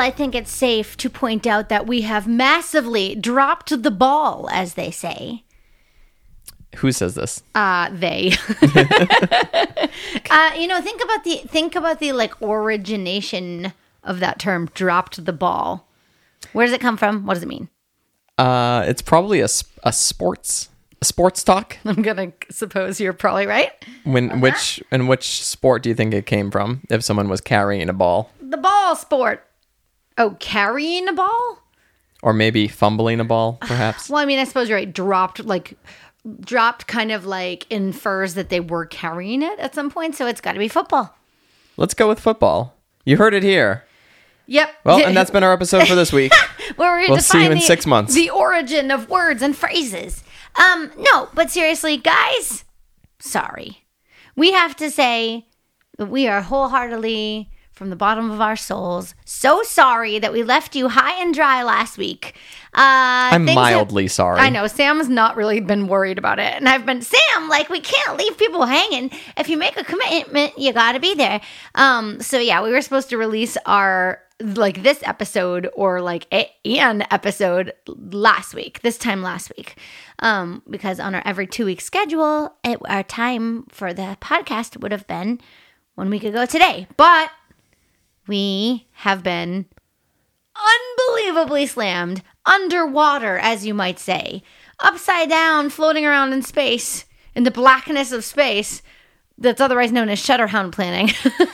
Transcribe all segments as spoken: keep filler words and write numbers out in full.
I think it's safe to point out that we have massively dropped the ball, as they say. Who says this? Uh, they. uh, you know, think about the think about the like origination of that term, dropped the ball. Where does it come from? What does it mean? Uh, it's probably a, a sports a sports talk. I'm gonna suppose you're probably right. When uh-huh. which in which sport do you think it came from? If someone was carrying a ball, the ball sport. Oh, carrying a ball, or maybe fumbling a ball, perhaps. Well, I mean, I suppose you're right. Dropped, like dropped, kind of like infers that they were carrying it at some point. So it's got to be football. Let's go with football. You heard it here. Yep. Well, and that's been our episode for this week. Where we we'll see you in the, six months. The origin of words and phrases. Um, no, but seriously, guys, sorry. We have to say that we are wholeheartedly, from the bottom of our souls, so sorry that we left you high and dry last week. Uh, I'm mildly have, sorry. I know. Sam's not really been worried about it. And I've been, Sam, like, we can't leave people hanging. If you make a commitment, you got to be there. Um, so, yeah, we were supposed to release our, like, this episode or, like, a, an episode last week, this time last week. Um, because on our every two-week schedule, it, our time for the podcast would have been one week ago today. But we have been unbelievably slammed underwater, as you might say, upside down, floating around in space, in the blackness of space, that's otherwise known as Shutterhound planning.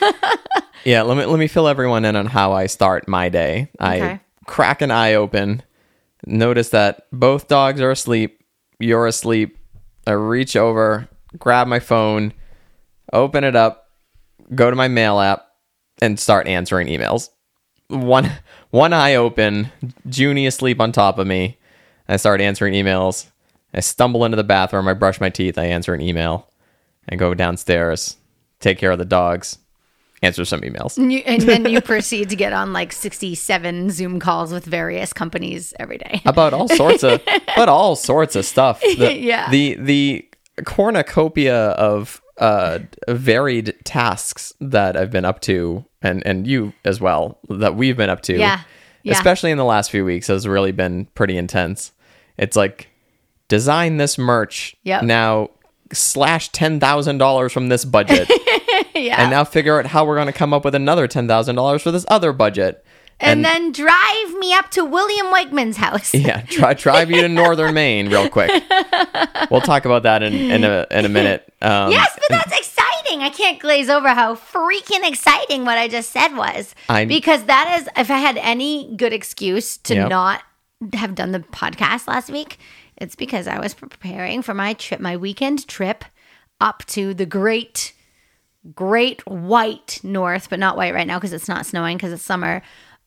Yeah, let me let me fill everyone in on how I start my day. Okay. I crack an eye open, notice that both dogs are asleep, you're asleep. I reach over, grab my phone, open it up, go to my mail app, and start answering emails. One one eye open, Junie asleep on top of me. I start answering emails. I stumble into the bathroom. I brush my teeth. I answer an email. I go downstairs, take care of the dogs, answer some emails. And, you, and then you proceed to get on like sixty-seven Zoom calls with various companies every day. About all sorts of, about all sorts of stuff. The, yeah. The the cornucopia of uh, varied tasks that I've been up to, and, and you as well, that we've been up to, yeah. Yeah. especially in the last few weeks, has really been pretty intense. It's like, design this merch. Yep. Now, slash ten thousand dollars from this budget. Yeah. And now figure out how we're going to come up with another ten thousand dollars for this other budget. And, and then drive me up to William Wegman's house. Yeah, try, drive you to Northern Maine real quick. We'll talk about that in, in, a, in a minute. Um, yes, but that's exciting. I can't glaze over how freaking exciting what I just said was. I, because that is, if I had any good excuse to yep. not have done the podcast last week, it's because I was preparing for my trip, my weekend trip up to the great, great white north, but not white right now because it's not snowing because it's summer,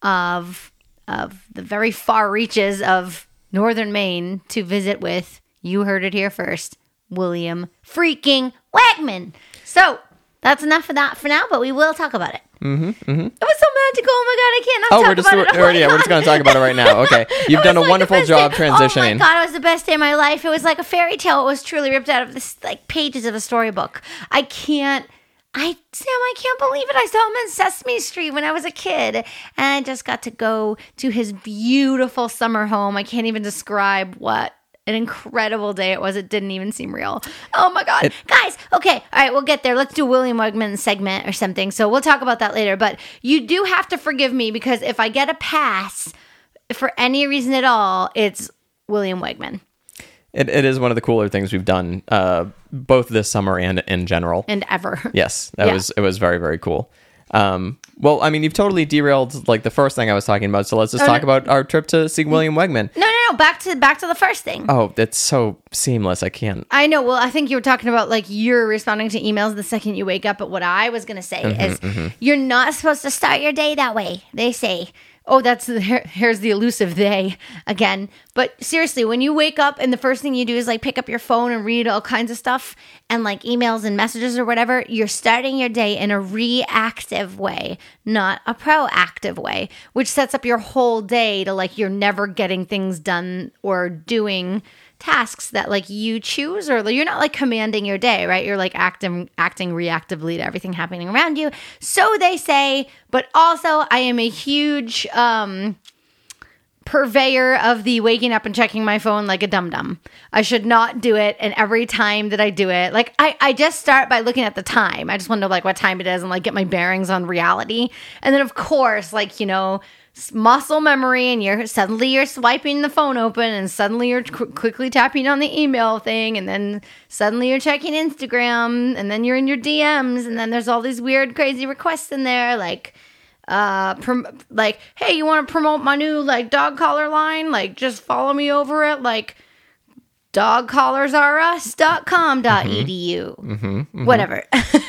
of of the very far reaches of Northern Maine to visit with, you heard it here first, William freaking Wegman. So that's enough of that for now, but we will talk about it. Mm-hmm, mm-hmm. It was so magical. Oh my God, I can't not oh, talk we're just, about it. Oh we're, yeah, we're just going to talk about it right now. Okay. You've done a like wonderful job day. transitioning. Oh my God, it was the best day of my life. It was like a fairy tale. It was truly ripped out of this like pages of a storybook. I can't, I, Sam, I can't believe it. I saw him in Sesame Street when I was a kid, and I just got to go to his beautiful summer home. I can't even describe what an incredible day it was. It didn't even seem real. Oh my God. It, Guys, okay. All right, we'll get there. Let's do William Wegman's segment or something. So we'll talk about that later. But you do have to forgive me because if I get a pass for any reason at all, it's William Wegman. It It is one of the cooler things we've done, uh, both this summer and in general. And ever. Yes, that yeah. was it was very, very cool. Um, well, I mean, you've totally derailed like the first thing I was talking about. So let's just oh, talk no. about our trip to see William Wegman. No, no, no. Back to back to the first thing. Oh, it's so seamless. I can't. I know. Well, I think you were talking about like you're responding to emails the second you wake up. But what I was going to say mm-hmm, is mm-hmm. you're not supposed to start your day that way. They say. Oh, that's here, here's the elusive they again. But seriously, when you wake up and the first thing you do is like pick up your phone and read all kinds of stuff and like emails and messages or whatever, you're starting your day in a reactive way, not a proactive way, which sets up your whole day to like you're never getting things done or doing tasks that like you choose, or you're not like commanding your day, right? You're like acting acting reactively to everything happening around you. So they say, but also I am a huge um purveyor of the waking up and checking my phone like a dum-dum. I should not do it. And every time that I do it, like I, I just start by looking at the time. I just want to know like what time it is and like get my bearings on reality. And then of course, like, you know, muscle memory, and you're suddenly you're swiping the phone open, and suddenly you're qu- quickly tapping on the email thing, and then suddenly you're checking Instagram, and then you're in your D Ms, and then there's all these weird crazy requests in there like uh prom- like, hey, you want to promote my new like dog collar line, like just follow me over at like dog collars r us dot com dot e d u. Mm-hmm, mm-hmm. Whatever.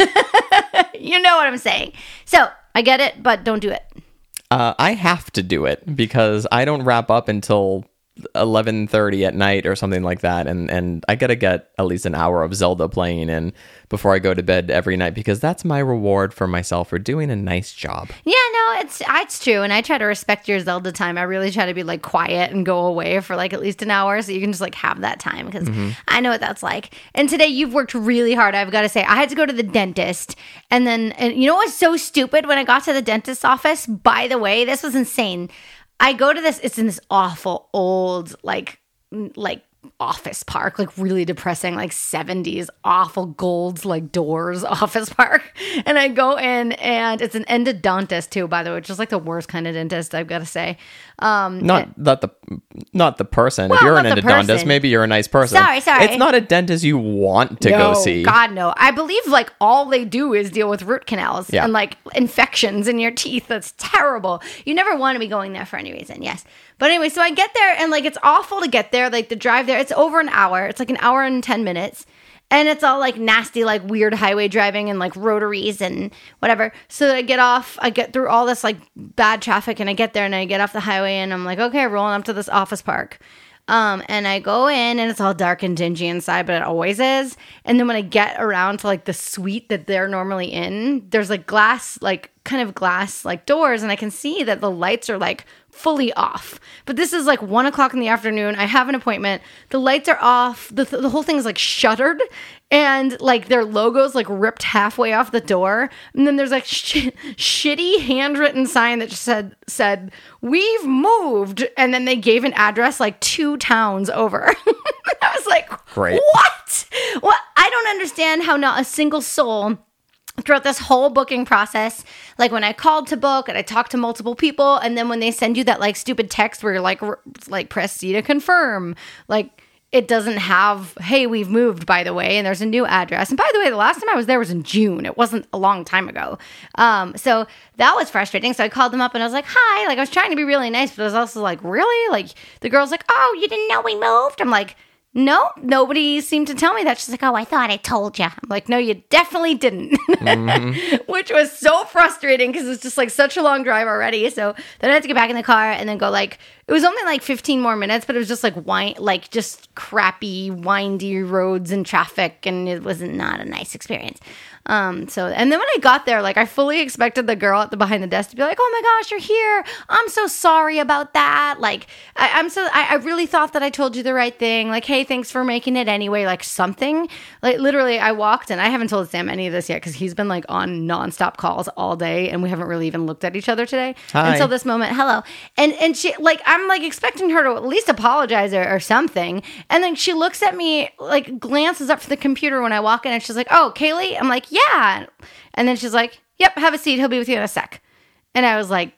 You know what I'm saying. So I get it, but don't do it. uh I have to do it because I don't wrap up until eleven thirty at night or something like that, and and I gotta get at least an hour of Zelda playing in before I go to bed every night, because that's my reward for myself for doing a nice job. Yeah, no, it's it's true, and I try to respect your Zelda time. I really try to be like quiet and go away for like at least an hour, so you can just like have that time, because mm-hmm. I know what that's like. And today you've worked really hard. I've got to say, I had to go to the dentist, and then and you know what's so stupid? When I got to the dentist's office, by the way, this was insane. I go to this, it's in this awful old, like, like office park, like really depressing, like seventies awful golds, like doors office park. And I go in, and it's an endodontist too, by the way, which is like the worst kind of dentist, I've got to say. Um, not and, not the not the person. Well, if you're an not the endodontist, person. maybe you're a nice person. Sorry, sorry. It's not a dentist you want to no, go see. God, no. I believe like all they do is deal with root canals Yeah. and like infections in your teeth. That's terrible. You never want to be going there for any reason. Yes. But anyway, so I get there, and like it's awful to get there. Like the drive there, it's over an hour. It's like an hour and ten minutes. And it's all like nasty, like weird highway driving and like rotaries and whatever. So I get off, I get through all this like bad traffic, and I get there and I get off the highway, and I'm like, okay, rolling up to this office park. Um, and I go in, and it's all dark and dingy inside, but it always is. And then when I get around to like the suite that they're normally in, there's like glass, like kind of glass like doors, and I can see that the lights are like fully off. But this is like one o'clock in the afternoon. I have an appointment. The lights are off. The, the whole thing is like shuttered, and like their logo's like ripped halfway off the door. And then there's like sh- shitty handwritten sign that just said, said, we've moved. And then they gave an address like two towns over. I was like, Great. What? Well, I don't understand how not a single soul throughout this whole booking process, like when I called to book and I talked to multiple people, and then when they send you that like stupid text where you're like, r- like press C to confirm, like it doesn't have, hey, we've moved, by the way, and there's a new address. And by the way, the last time I was there was in June. It wasn't a long time ago. Um, so that was frustrating. So I called them up, and I was like, hi. Like I was trying to be really nice, but I was also like, really? Like the girl's like, oh, you didn't know we moved? I'm like, no, nobody seemed to tell me that. She's like, oh, I thought I told you. I'm like, no, you definitely didn't. Mm-hmm. Which was so frustrating because it's just like such a long drive already. So then I had to get back in the car and then go like, it was only like fifteen more minutes, but it was just like wine, like just crappy, windy roads and traffic. And it was not a nice experience. Um, so, and then when I got there, like I fully expected the girl at the behind the desk to be like, oh my gosh, you're here. I'm so sorry about that. Like, I, I'm so, I, I really thought that I told you the right thing. Like, hey, thanks for making it anyway. Like something, like literally I walked and I haven't told Sam any of this yet, cause he's been like on nonstop calls all day and we haven't really even looked at each other today Hi. until this moment. Hello. And, and she like, I'm like expecting her to at least apologize or, or something. And then she looks at me, like glances up for the computer when I walk in, and she's like, oh, Kaylee? I'm like, yeah. And then she's like, yep, have a seat. He'll be with you in a sec. And I was like,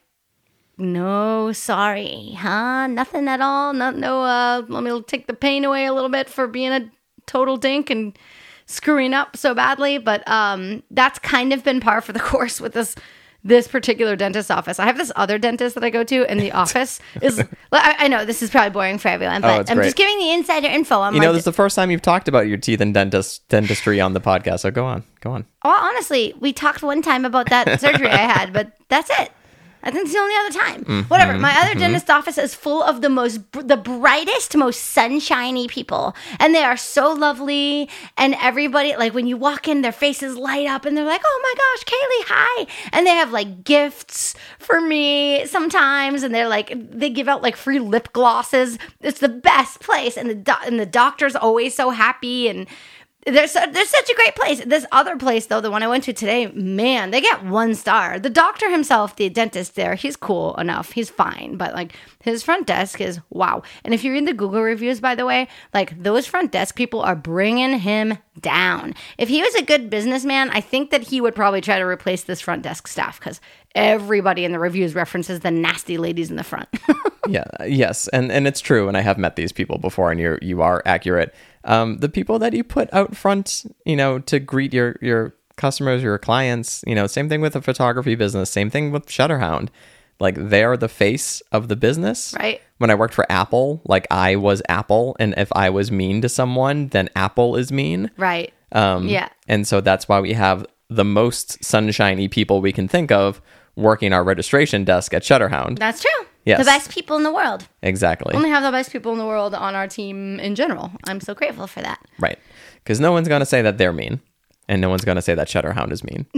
no, sorry, huh? Nothing at all. No, no, uh, let me take the pain away a little bit for being a total dink and screwing up so badly. But um, that's kind of been par for the course with this this particular dentist office. I have this other dentist that I go to, and the office is, I, I know this is probably boring for everyone, but oh, I'm great. just giving the insider info. I'm you like, know, this is the first time you've talked about your teeth and dentist dentistry on the podcast, so go on, go on. Well, honestly, we talked one time about that surgery I had, but that's it. I think it's the only other time. Mm-hmm, Whatever. My other mm-hmm. dentist office is full of the most, the brightest, most sunshiny people. And they are so lovely. And everybody, like when you walk in, their faces light up and they're like, oh my gosh, Kaylee, hi. And they have like gifts for me sometimes. And they're like, they give out like free lip glosses. It's the best place. And the, do- and the doctor's always so happy. And There's a, there's such a great place. This other place, though, the one I went to today, man, they get one star. The doctor himself, the dentist there, he's cool enough. He's fine. But, like, his front desk is wow. And if you read the Google reviews, by the way, like, those front desk people are bringing him down. If he was a good businessman, I think that he would probably try to replace this front desk staff because everybody in the reviews references the nasty ladies in the front. yeah, yes. And, and it's true. And I have met these people before, and you're, you are accurate. Um, the people that you put out front, you know, to greet your, your customers, your clients, you know, same thing with a photography business, same thing with Shutterhound. Like, they're the face of the business. Right. When I worked for Apple, like, I was Apple. And if I was mean to someone, then Apple is mean. Right. Um, yeah. And so that's why we have the most sunshiny people we can think of working our registration desk at Shutterhound. That's true. Yes. The best people in the world. Exactly. We only have the best people in the world on our team in general. I'm so grateful for that. Right. Because no one's going to say that they're mean. And no one's going to say that Shutterhound is mean.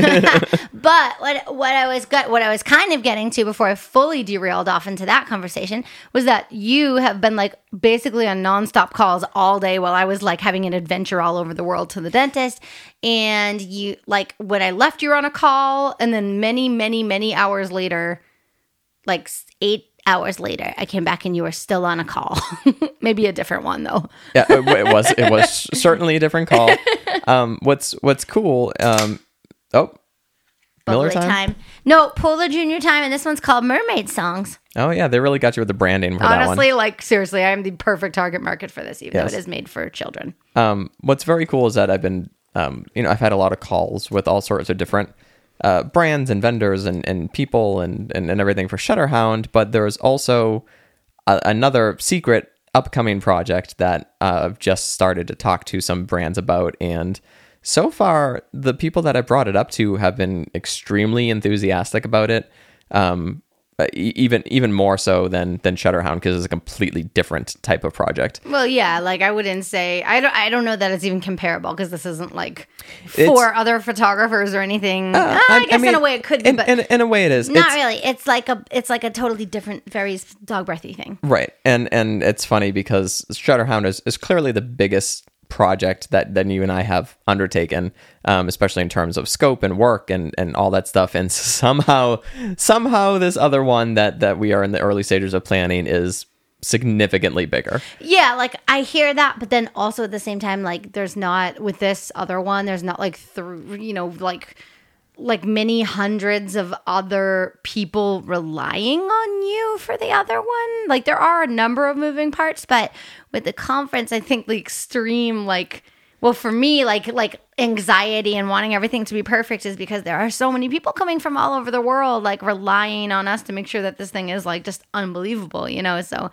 But what what I was got, what I was kind of getting to before I fully derailed off into that conversation was that you have been like basically on nonstop calls all day while I was like having an adventure all over the world to the dentist. And you like when I left, you were on a call, and then many, many, many hours later, like eight hours later, I came back and you were still on a call. Maybe a different one though. Yeah, it, it was. It was certainly a different call. Um, what's what's cool? Um, oh, Miller time? time? No, Polar Junior time, and this one's called Mermaid Songs. Oh yeah, they really got you with the branding for that one. Honestly, like seriously, I'm the perfect target market for this, even yes. though it is made for children. Um, what's very cool is that I've been, um, you know, I've had a lot of calls with all sorts of different uh, brands and vendors and, and people and, and, and everything for Shutterhound, but there's also a, another secret upcoming project that uh, I've just started to talk to some brands about, and so far the people that I brought it up to have been extremely enthusiastic about it. Um, even even more so than than Shutterhound, because it's a completely different type of project. Well, yeah, like I wouldn't say I don't I don't know that it's even comparable, because this isn't like for it's, other photographers or anything. Uh, uh, I, I guess I mean, in a way it could be, in, but in, in a way it is. Not it's, really. It's like a it's like a totally different, very dog breathy thing. Right, and and it's funny because Shutterhound is is clearly the biggest project that that you and I have undertaken, um, especially in terms of scope and work and and all that stuff. And somehow somehow this other one that that we are in the early stages of planning is significantly bigger. Yeah, like I hear that, but then also at the same time, like there's not with this other one, there's not like through you know like like many hundreds of other people relying on you for the other one. Like there are a number of moving parts, but with the conference, I think the extreme, like, well, for me, like, like anxiety and wanting everything to be perfect is because there are so many people coming from all over the world, like relying on us to make sure that this thing is like just unbelievable, you know? So,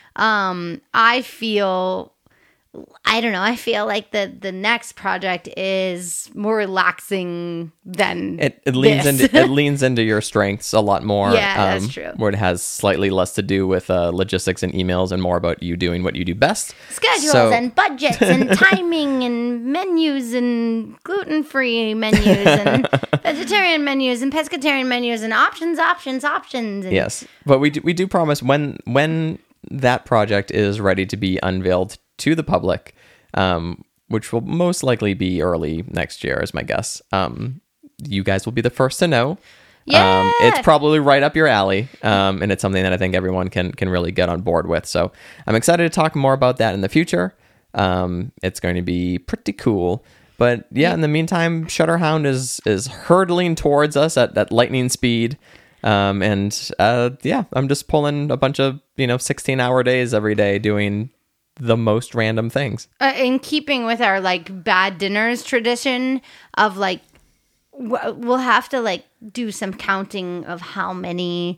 um, I feel I don't know. I feel like the, the next project is more relaxing than it. It leans this. into it leans into your strengths a lot more. Yeah, um, that's true. Where it has slightly less to do with uh, logistics and emails and more about you doing what you do best. Schedules so, and budgets and timing and menus and gluten-free menus and vegetarian menus and pescatarian menus and options, options, options. And yes, but we do, we do promise when when that project is ready to be unveiled to the public, um, which will most likely be early next year, is my guess. Um, you guys will be the first to know. Yeah. Um, it's probably right up your alley, um, and it's something that I think everyone can can really get on board with. So I'm excited to talk more about that in the future. Um, it's going to be pretty cool. But yeah, in the meantime, Shutterhound is is hurtling towards us at, at lightning speed. Um, and uh, yeah, I'm just pulling a bunch of you know sixteen hour days every day doing the most random things. Uh, in keeping with our like bad dinners tradition of like, w- we'll have to like do some counting of how many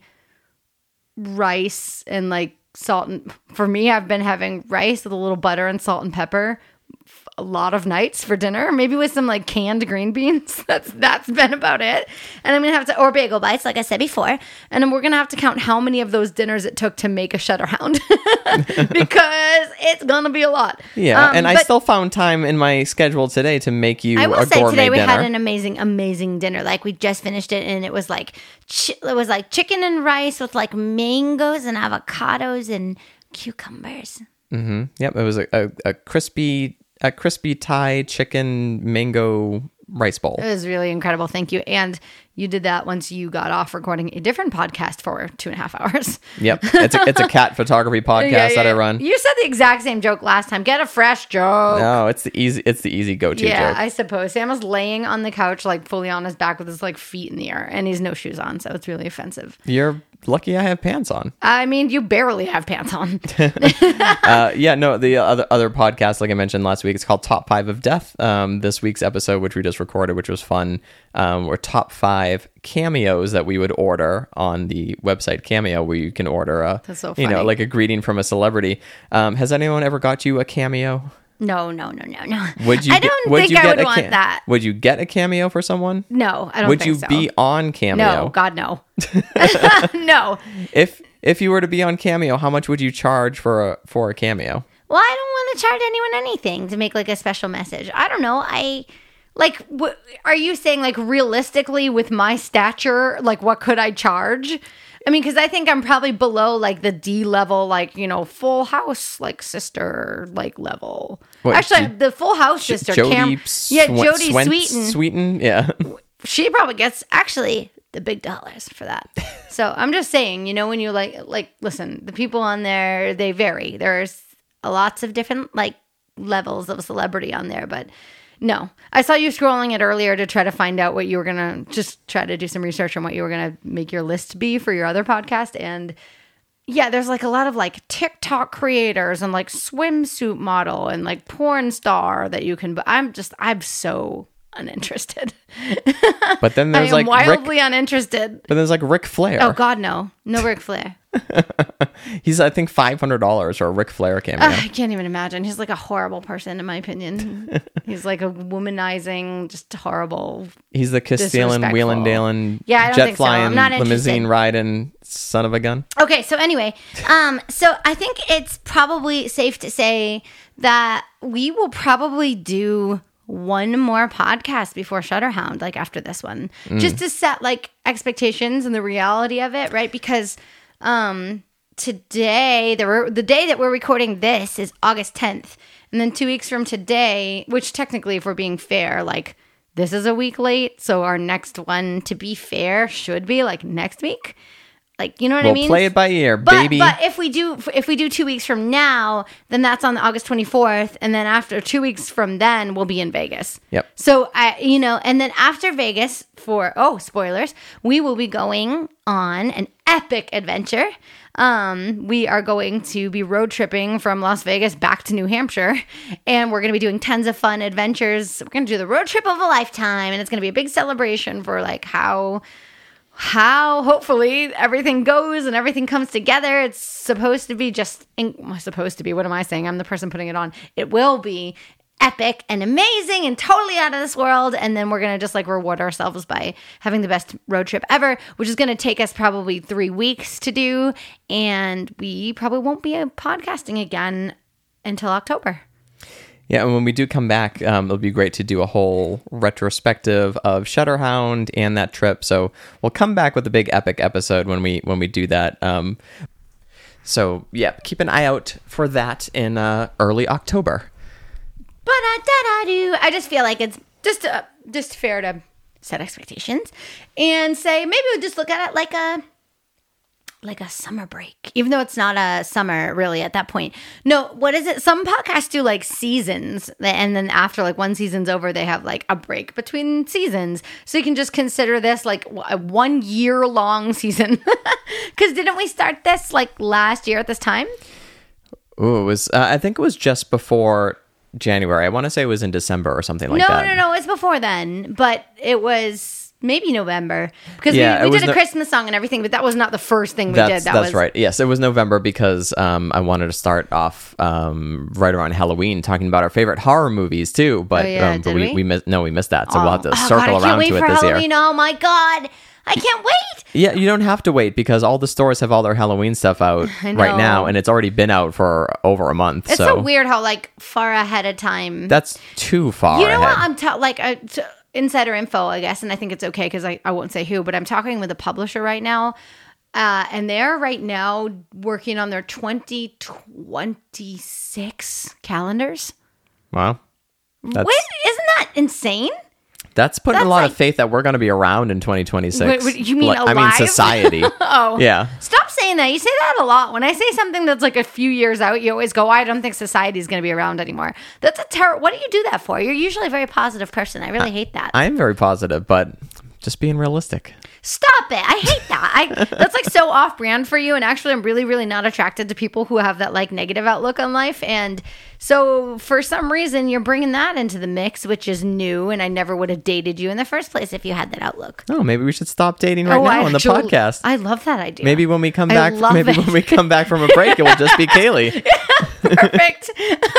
rice and like salt and for me, I've been having rice with a little butter and salt and pepper a lot of nights for dinner, maybe with some like canned green beans. That's that's been about it. And I'm gonna have to, or bagel bites, like I said before. And then we're gonna have to count how many of those dinners it took to make a Shutterhound because it's gonna be a lot. Yeah, um, and I but still found time in my schedule today to make you I will a say gourmet today we dinner. had an amazing, amazing dinner. Like we just finished it, and it was like chi- it was like chicken and rice with like mangoes and avocados and cucumbers. Mm-hmm. Yep, it was a, a, a crispy a crispy Thai chicken mango rice bowl. It was really incredible. Thank you. And you did that once you got off recording a different podcast for two and a half hours. Yep, it's a, it's a cat photography podcast Yeah, yeah, that I yeah. run. You said the exact same joke last time. Get a fresh joke. No, it's the easy it's the easy go to Yeah, joke. I suppose. Sam was laying on the couch, like fully on his back with his like feet in the air, and he's no shoes on, so it's really offensive. You're lucky I have pants on. I mean, you barely have pants on. uh, yeah, no, the other other podcast, like I mentioned last week, it's called Top Five of Death. Um, this week's episode, which we just recorded, which was fun, um, were top five cameos that we would order on the website Cameo, where you can order a, That's so you know, funny. like a greeting from a celebrity. Um, has anyone ever got you a cameo? No, no, no, no, no. Would you? I get- don't would think you I get would a want ca- that. Would you get a cameo for someone? No, I don't Would think you so. be on Cameo? No, God, no. No. If if you were to be on Cameo, how much would you charge for a for a cameo? Well, I don't want to charge anyone anything to make like a special message. I don't know. I like. Wh- are you saying like realistically with my stature, like what could I charge? I mean, because I think I'm probably below like the D level, like you know, Full House like sister like level. What, Actually, J- the Full House sister, Jodie Cam, Sw- yeah, Jodie Swent- Sweeten. Sweeten, yeah. She probably gets actually the big dollars for that. So I'm just saying, you know, when you like, like, listen, the people on there, they vary. There's lots of different like levels of celebrity on there, but no, I saw you scrolling it earlier to try to find out what you were going to just try to do some research on what you were going to make your list be for your other podcast. And yeah, there's like a lot of like TikTok creators and like swimsuit model and like porn star that you can, but I'm just, I'm so uninterested. But then I there's am like wildly Rick, uninterested. but there's like Ric Flair. Oh God, no, no Ric Flair. He's I think five hundred dollars for a Ric Flair cameo. Ugh, I can't even imagine. He's like a horrible person, in my opinion. He's like a womanizing, just horrible. He's the Castellan, disrespectful. wheeling, dealing, Yeah, I don't jet think so. I'm flying, not limousine interested. riding son of a gun. Okay, so anyway, um, so I think it's probably safe to say that we will probably do one more podcast before Shutterhound, like after this one, just to set like expectations and the reality of it, right? Because um, today, the re- the day that we're recording this is August tenth, and then two weeks from today, which technically, if we're being fair, like this is a week late, so our next one, to be fair, should be like next week. Like, you know what We'll I mean? play it by ear, But, baby. but if we do if we do two weeks from now, then that's on August twenty-fourth, and then after two weeks from then, we'll be in Vegas. Yep. So I, you know, and then after Vegas, for oh spoilers, we will be going on an epic adventure. Um, we are going to be road tripping from Las Vegas back to New Hampshire, and we're going to be doing tons of fun adventures. We're going to do the road trip of a lifetime, and it's going to be a big celebration for like how. how hopefully everything goes and everything comes together. It's supposed to be just, in, supposed to be, what am I saying? I'm the person putting it on. It will be epic and amazing and totally out of this world. And then we're going to just like reward ourselves by having the best road trip ever, which is going to take us probably three weeks to do. And we probably won't be podcasting again until October. Yeah, and when we do come back, um, it'll be great to do a whole retrospective of Shutterhound and that trip. So we'll come back with a big epic episode when we when we do that. Um, so yeah, keep an eye out for that in uh, early October. Ba-da-da-da-do. I just feel like it's just uh, just fair to set expectations and say maybe we'll just look at it like a like a summer break, even though it's not a summer really at that point. No, what is it? Some podcasts do like seasons, and then after like one season's over, they have like a break between seasons. So you can just consider this like a one year long season. Because didn't we start this like last year at this time? Ooh, it was. Uh, I think it was just before January. I want to say it was in December or something like no, that. no, no, no. It's before then, but it was. maybe November because Yeah, we, it we was did a no- Christmas song and everything, but that was not the first thing we That's did. That that's was right. Yes, it was November because um, I wanted to start off um, right around Halloween talking about our favorite horror movies too. But Oh, yeah, um, but did we, we? we missed no, we missed that. So we'll have to Oh, circle God, I can't around wait to it for this Halloween. year. Oh my God, I can't wait. Yeah, you don't have to wait because all the stores have all their Halloween stuff out I right know. now, and it's already been out for over a month. It's so so weird how like far ahead of time. that's too far. You know what? ahead. I'm ta- like uh, t- insider info, I guess, and I think it's okay because I, I won't say who, but I'm talking with a publisher right now, uh, and they're right now working on their twenty twenty-six calendars. Wow, that's Wait, isn't that insane? that's putting that's a lot like- of faith that we're going to be around in twenty twenty-six. Wait, wait, you mean Like, I mean alive? society. Oh, Yeah. Stop saying that. You say that a lot. When I say something that's like a few years out, you always go, "I don't think society is going to be around anymore." That's a terror. What do you do that for? You're usually a very positive person. I really hate that. I am very positive, but just being realistic. Stop it. I hate that. I that's like so off brand for you. And actually I'm really, really not attracted to people who have that like negative outlook on life. And so for some reason you're bringing that into the mix, which is new. And I never would have dated you in the first place if you had that outlook. Oh, maybe we should stop dating right Oh, now I on the actually- podcast. I love that idea. Maybe when we come I back, love maybe it. when we come back from a break, it will just be Kaylee. Perfect.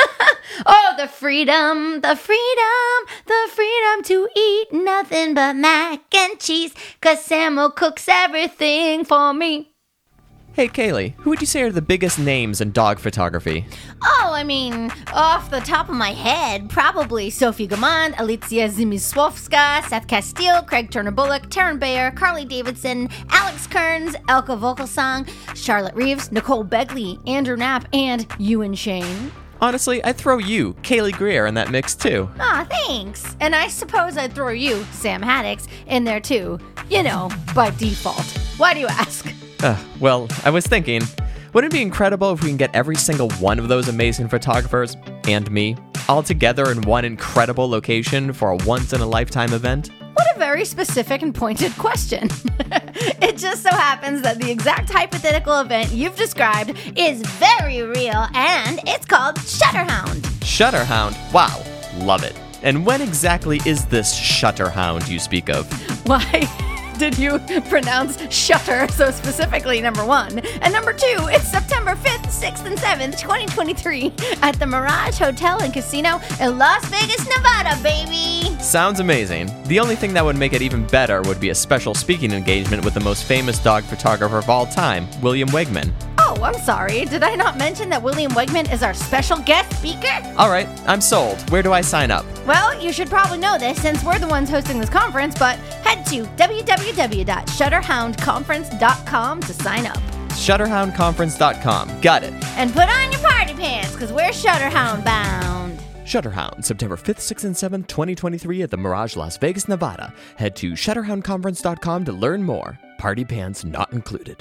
Oh, the freedom, the freedom, the freedom to eat nothing but mac and cheese. Cause Samuel cooks everything for me. Hey, Kaylee, who would you say are the biggest names in dog photography? Oh, I mean, off the top of my head, probably Sophie Gamond, Alicia Zimisłowska, Seth Castile, Craig Turner-Bullock, Taryn Bayer, Carly Davidson, Alex Kearns, Elka Vocalsong, Charlotte Reeves, Nicole Begley, Andrew Knapp, and Ewan Shane. Honestly, I'd throw you, Kaylee Greer, in that mix too. Aw, thanks. And I suppose I'd throw you, Sam Haddix, in there too. You know, by default. Why do you ask? Uh, well, I was thinking, wouldn't it be incredible if we can get every single one of those amazing photographers, and me, all together in one incredible location for a once-in-a-lifetime event? What a very specific and pointed question. It just so happens that the exact hypothetical event you've described is very real, and it's called Shutterhound. Shutterhound? Wow, love it. And when exactly is this Shutterhound you speak of? Why did you pronounce shutter so specifically, number one? And number two, it's September fifth, sixth, and seventh, twenty twenty-three at the Mirage Hotel and Casino in Las Vegas, Nevada, baby. Sounds amazing. The only thing that would make it even better would be a special speaking engagement with the most famous dog photographer of all time, William Wegman. Oh, I'm sorry. Did I not mention that William Wegman is our special guest speaker? All right, I'm sold. Where do I sign up? Well, you should probably know this since we're the ones hosting this conference, but head to w w w dot shutterhound conference dot com to sign up. shutterhound conference dot com. Got it. And put on your party pants, because we're Shutterhound bound. Shutterhound, September fifth, sixth, and seventh, twenty twenty-three at the Mirage, Las Vegas, Nevada. Head to shutterhound conference dot com to learn more. Party pants not included.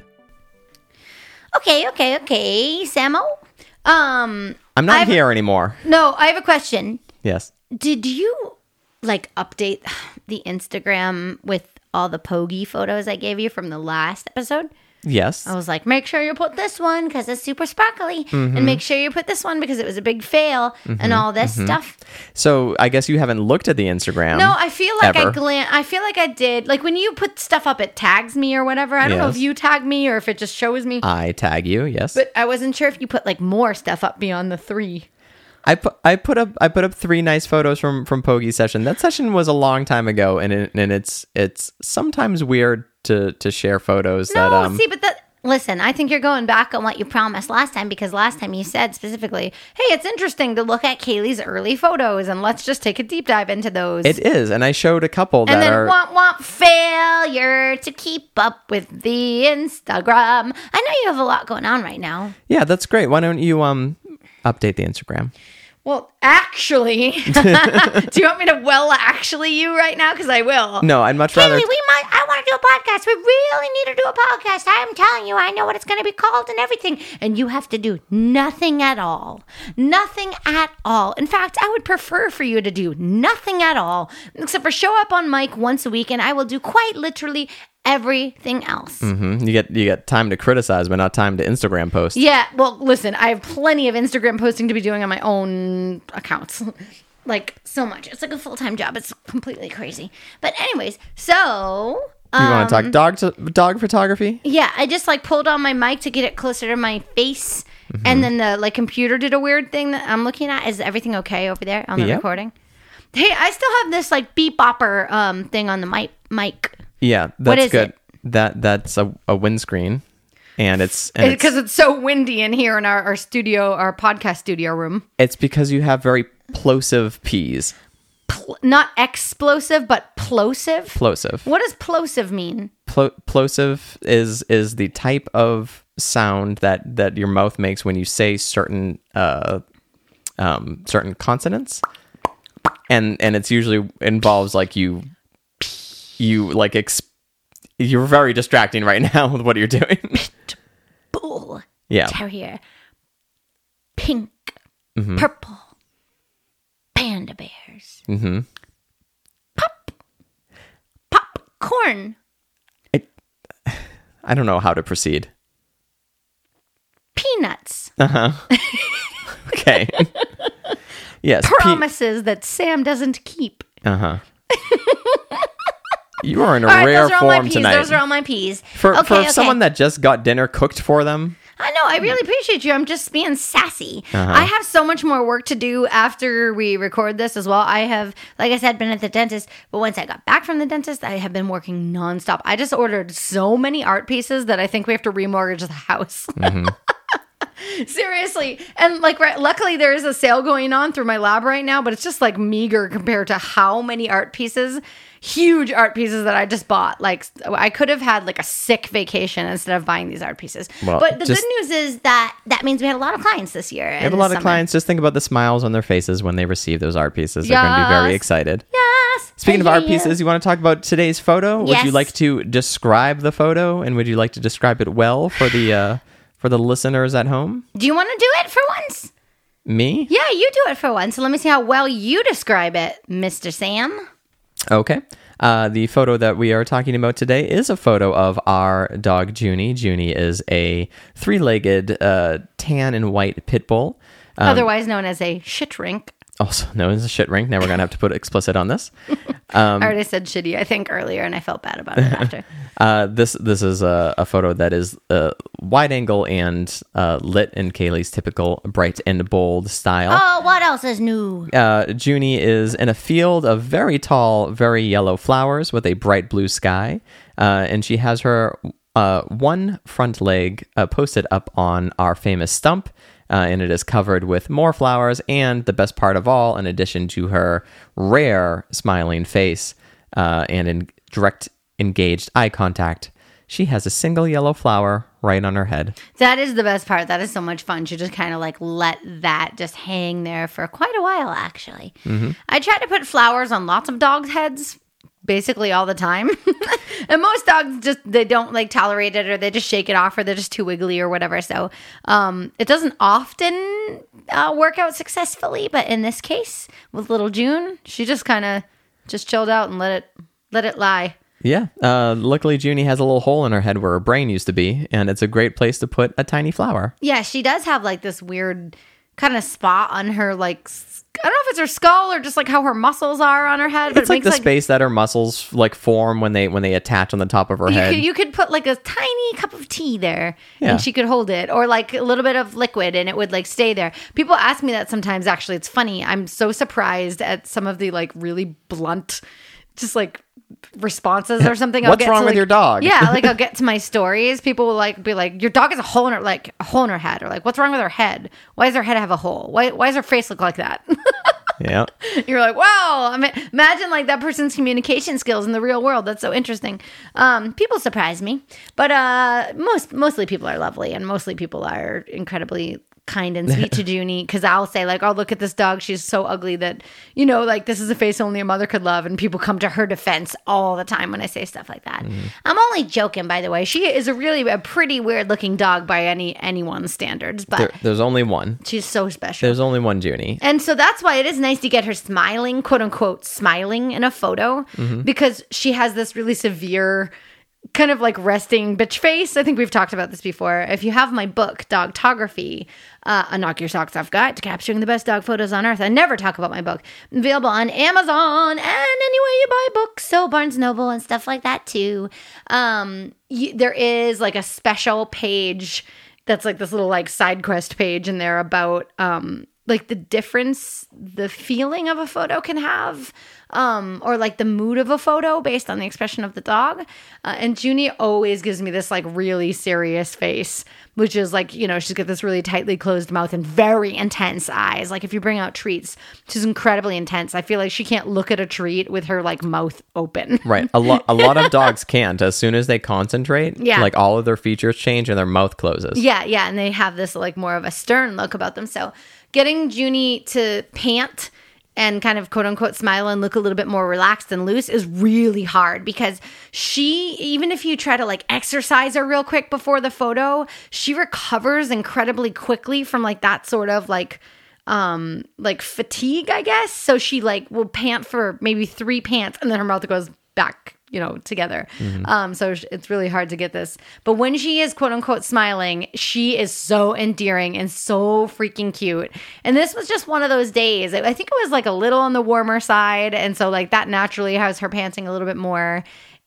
Okay, okay, okay, Samo. Um, I'm not I've- here anymore. No, I have a question. Yes. Did you like update the Instagram with all the Pogi photos I gave you from the last episode? Yes. I was like, make sure you put this one because it's super sparkly, Mm-hmm. and make sure you put this one because it was a big fail, and all this stuff. So I guess you haven't looked at the Instagram. No, I feel like I ever. glan- I feel like I did. Like when you put stuff up, it tags me or whatever. I don't know if Yes. you tag me or if it just shows me. I tag you. Yes. But I wasn't sure if you put like more stuff up beyond the three. I put I put up I put up three nice photos from from Pogi's session. That session was a long time ago, and it, and it's it's sometimes weird to to share photos No, that um. see, but that. Listen, I think you're going back on what you promised last time because last time you said specifically, hey, it's interesting to look at Kaylee's early photos and let's just take a deep dive into those. It is, and I showed a couple that and then are. womp womp failure to keep up with the Instagram. I know you have a lot going on right now. Yeah, that's great. Why don't you um update the Instagram? Well, actually, do you want me to well actually you right now? Because I will. No, I'd much rather. Kaylee, we might. I want to do a podcast. We really need to do a podcast. I'm telling you, I know what it's going to be called and everything. And you have to do nothing at all. Nothing at all. In fact, I would prefer for you to do nothing at all, except for show up on mic once a week, and I will do quite literally everything else. hmm You get you get time to criticize, but not time to Instagram post. Yeah, well, listen, I have plenty of Instagram posting to be doing on my own accounts. like so much. It's like a full-time job. It's completely crazy. But anyways, so You um, want to talk dog to, dog photography? yeah, I just like pulled on my mic to get it closer to my face. Mm-hmm. And then the like computer did a weird thing that I'm looking at. Is everything okay over there on the Yep. recording? Hey, I still have this like beep bopper um thing on the mic mic. Yeah, that's What is good. it? That that's a, a windscreen, and it's and Because it's, it's so windy in here in our, our studio, our podcast studio room. it's because you have very plosive P's. Pl- not explosive, but plosive. Plosive. What does plosive mean? Plo- plosive is is the type of sound that that your mouth makes when you say certain uh um certain consonants, and and it's usually involves like you you like ex- you're very distracting right now with what you're doing. Bull. Yeah. Terrier. Pink. Mm-hmm. Purple. Panda bears. Mm-hmm. Pop. Popcorn. I don't know how to proceed. Peanuts. Uh huh. Okay. Yes. P- Promises that Sam doesn't keep. uh huh. You are in a All right, rare those are all my form peas. tonight. Those are all my peas. For okay, for okay. someone that just got dinner cooked for them. I know. I really appreciate you. I'm just being sassy. Uh-huh. I have so much more work to do after we record this as well. I have, like I said, been at the dentist, but once I got back from the dentist, I have been working nonstop. I just ordered so many art pieces that I think we have to remortgage the house. Mm-hmm. Seriously. And like, right, luckily there is a sale going on through my lab right now, but it's just like meager compared to how many art pieces, huge art pieces that I just bought. Like I could have had like a sick vacation instead of buying these art pieces. Well, but the just- good news is that that means we had a lot of clients this year. You have a lot of clients. Just think about the smiles on their faces when they receive those art pieces. They're going to be very Yes. excited. Yes. Speaking of I art hear you. pieces, you want to talk about today's photo? Would you Yes. like to describe the photo, and would you like to describe it well for the uh, for the listeners at home? Do you want to do it for once? Me? Yeah, you do it for once. So let me see how well you describe it, Mister Sam. Okay. Uh, the photo that we are talking about today is a photo of our dog Junie. Junie is a three-legged uh, tan and white pit bull. Um, Otherwise known as a shit rink. Also known as a shit rink. Now we're going to have to put explicit on this. Um, I already said shitty, I think, earlier, and I felt bad about it after. Uh, this this is a, a photo that is uh, wide angle and uh, lit in Kaylee's typical bright and bold style. Oh, what else is new? Uh, Junie is in a field of very tall, very yellow flowers with a bright blue sky, uh, and she has her uh, one front leg uh, posted up on our famous stump. Uh, and it is covered with more flowers, and the best part of all, in addition to her rare smiling face uh, and in direct engaged eye contact, she has a single yellow flower right on her head. That is the best part. That is so much fun. You just kind of like let that just hang there for quite a while, actually. Mm-hmm. I try to put flowers on lots of dogs' heads basically all the time. And most dogs just, they don't like tolerate it, or they just shake it off, or they're just too wiggly or whatever. So um, it doesn't often uh, work out successfully. But in this case, with little June, she just kind of just chilled out and let it let it lie. Yeah. Uh, luckily, Junie has a little hole in her head where her brain used to be, and it's a great place to put a tiny flower. Yeah, she does have like this weird kind of spot on her, like, s- I don't know if it's her skull or just like how her muscles are on her head. But It's it like makes the like space that her muscles like form when they when they attach on the top of her you head. could, you could put like a tiny cup of tea there, Yeah. and she could hold it, or like a little bit of liquid, and it would like stay there. People ask me that sometimes. Actually, it's funny. I'm so surprised at some of the like really blunt, just like responses or something. I'll What's get wrong to, with like- your dog? Yeah, like I'll get to my stories. People will like be like, "Your dog has a hole in her like a hole in her head," or like, "What's wrong with her head? Why does her head have a hole? Why why does her face look like that?" Yeah. You're like, wow. I mean, imagine like that person's communication skills in the real world. That's so interesting. Um, people surprise me, but uh, most mostly people are lovely, and mostly people are incredibly kind and sweet to Junie. Because I'll say like, oh, look at this dog. She's so ugly that, you know, like this is a face only a mother could love, and people come to her defense all the time when I say stuff like that. Mm-hmm. I'm only joking, by the way. She is a really a pretty weird looking dog by any anyone's standards, but There, there's only one. she's so special. There's only one Junie. And so that's why it is nice to get her smiling, quote unquote, smiling in a photo, Mm-hmm. because she has this really severe kind of like resting bitch face. I think we've talked about this before. If you have my book, Dogtography, uh, a Knock Your Socks Off Guide to Capturing the Best Dog Photos on Earth. I never talk about my book. Available on Amazon and anywhere you buy books. So Barnes Noble and stuff like that too. Um, you, there is like a special page that's like this little like side quest page in there about um, like the difference the feeling of a photo can have, um, or like the mood of a photo based on the expression of the dog. Uh, and Junie always gives me this like really serious face, which is like, you know, she's got this really tightly closed mouth and very intense eyes. Like if you bring out treats, she's incredibly intense. I feel like she can't look at a treat with her like mouth open. Right. A lot a lot of dogs can't. As soon as they concentrate, Yeah. like all of their features change and their mouth closes. Yeah, yeah, and they have this like more of a stern look about them. So getting Junie to pant and kind of quote unquote smile and look a little bit more relaxed and loose is really hard because she, even if you try to like exercise her real quick before the photo, she recovers incredibly quickly from like that sort of like um like fatigue, I guess. So she like will pant for maybe three pants and then her mouth goes back, you know, together. Mm-hmm. Um, so sh- it's really hard to get this. But when she is quote unquote smiling, she is so endearing and so freaking cute. And this was just one of those days. I think it was like a little on the warmer side. And so like that naturally has her panting a little bit more.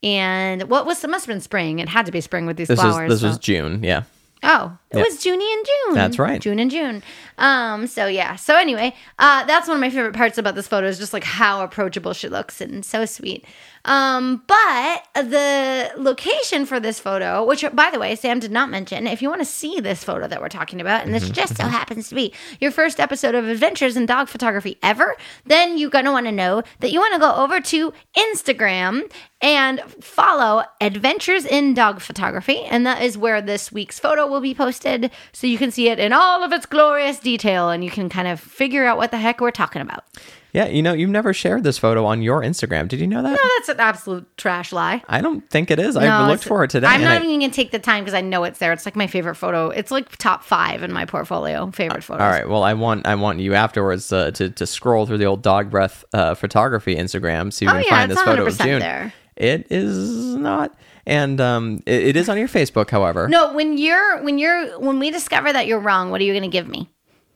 And what was, it must have been spring. It had to be spring with these This flowers. was this so. was June, yeah. Oh, it Yeah. was Junie and June. That's right. June and June. Um, so yeah. So anyway, uh, that's one of my favorite parts about this photo is just like how approachable she looks and so sweet. Um, but the location for this photo, which by the way, Sam did not mention, if you want to see this photo that we're talking about, and this Mm-hmm. just so happens to be your first episode of Adventures in Dog Photography ever, then you're going to want to know that you want to go over to Instagram and follow Adventures in Dog Photography. And that is where this week's photo will be posted. So you can see it in all of its glorious detail and you can kind of figure out what the heck we're talking about. Yeah, you know, you've never shared this photo on your Instagram. Did you know that? No, that's an absolute trash lie. I don't think it is. No, I looked it's- for it today. I'm and not I- even going to take the time because I know it's there. It's like my favorite photo. It's like top five in my portfolio, favorite photos. All right. Well, I want I want you afterwards uh, to to scroll through the old Dog Breath uh, photography Instagram so you Oh, can yeah, find it's this photo of one hundred percent June. there. It is not, and um, it, it is on your Facebook. However, No, when you're when you're when we discover that you're wrong, what are you going to give me?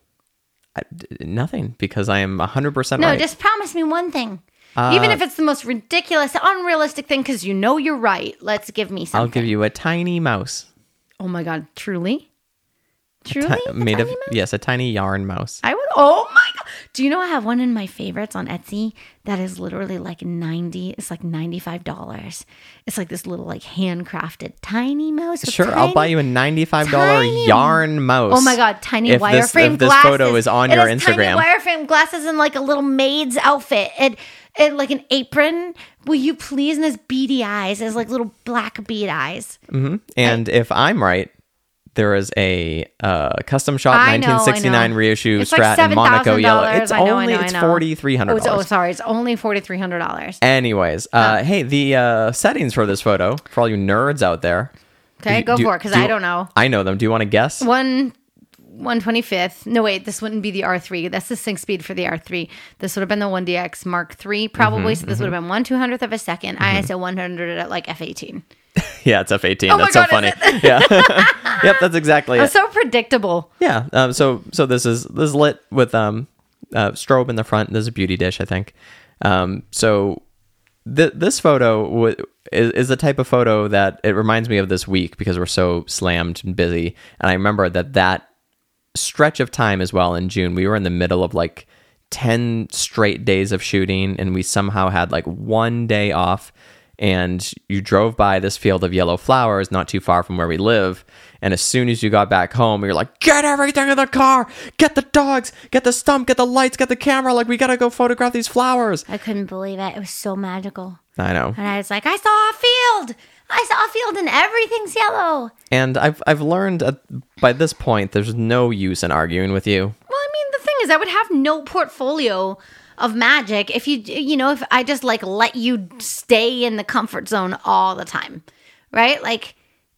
I, nothing because I am one hundred percent No, right. just promise me one thing. Uh, Even if it's the most ridiculous, unrealistic thing, because you know you're right. Let's give me something. I'll give you a tiny mouse. Oh my God, truly? Truly? Ti- A made of tiny mouse? yes, a tiny yarn mouse. I would. Oh my God. Do you know I have one in my favorites on Etsy that is literally like ninety, it's like ninety-five dollars. It's like this little like handcrafted tiny mouse. with Sure, I'll tiny- buy you a ninety-five dollar tiny- yarn mouse. Oh my God, tiny if wireframe this, if this glasses. photo is on It your has Instagram. Tiny wireframe glasses and like a little maid's outfit and, and like an apron. Will you please? And his beady eyes, his like little black bead eyes. hmm And if I'm right, there is a uh, custom shop I know, I nineteen sixty-nine know. reissue It's like Strat in Monaco yellow. seven thousand dollars. It's I know, I only know, I it's know. forty-three Oh, hundred it's, oh, dollars. sorry. It's only forty-three hundred dollars. Anyways, uh, hey, the uh, settings for this photo for all you nerds out there. Okay, do- go do- for it because do- I don't know. I know them. Do you want to guess? One, one twenty fifth. No, wait, this wouldn't be the R three. That's the sync speed for the R three. This would have been the one D X Mark three, probably. Mm-hmm, so this would have been one two hundredth of a second. I S O one hundred at like F eighteen. Yeah, it's F eighteen. Oh my That's God, so funny. is Yeah, yep, that's exactly I'm it. so predictable. Yeah. Um, so so this is this is lit with um uh, strobe in the front. This is a beauty dish, I think. Um, so th- this photo w- is, is the type of photo that it reminds me of this week because we're so slammed and busy. And I remember that that stretch of time as well in June, we were in the middle of like ten straight days of shooting, and we somehow had like one day off. And you drove by this field of yellow flowers not too far from where we live. And as soon as you got back home, you're like, get everything in the car, get the dogs, get the stump, get the lights, get the camera. Like, we got to go photograph these flowers. I couldn't believe it. It was so magical. I know. And I was like, I saw a field. I saw a field and everything's yellow. And I've, I've learned uh, by this point, there's no use in arguing with you. Well, I mean, the thing is, I would have no portfolio of magic if you, you know, if I just like let you stay in the comfort zone all the time, right? Like,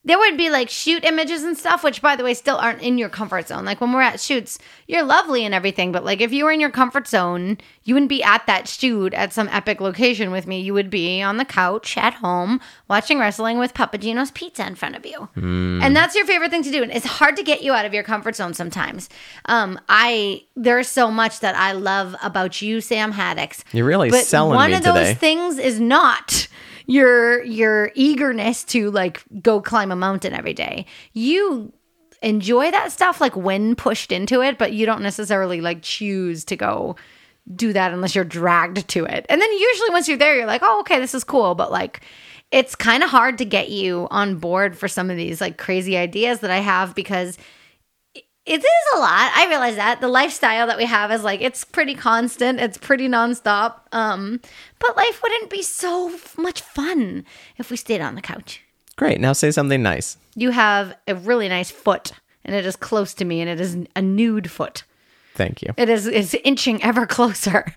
there would be like shoot images and stuff, which by the way still aren't in your comfort zone. Like when we're at shoots, you're lovely and everything, but like if you were in your comfort zone, you wouldn't be at that shoot at some epic location with me. You would be on the couch at home watching wrestling with Papagino's Pizza in front of you. Mm. And that's your favorite thing to do. And it's hard to get you out of your comfort zone sometimes. Um, I there's so much that I love about you, Sam Haddix. You're really but selling one me of those today. things is not your your eagerness to like go climb a mountain every day. You enjoy that stuff like when pushed into it, but you don't necessarily like choose to go do that unless you're dragged to it. And then usually once you're there, you're like, oh, okay, this is cool. But like, it's kind of hard to get you on board for some of these like crazy ideas that I have because it is a lot. I realize that the lifestyle that we have is like, it's pretty constant. It's pretty nonstop. Um, but life wouldn't be so f- much fun if we stayed on the couch. Great. Now say something nice. You have a really nice foot and it is close to me and it is a nude foot. Thank you. It is it's inching ever closer.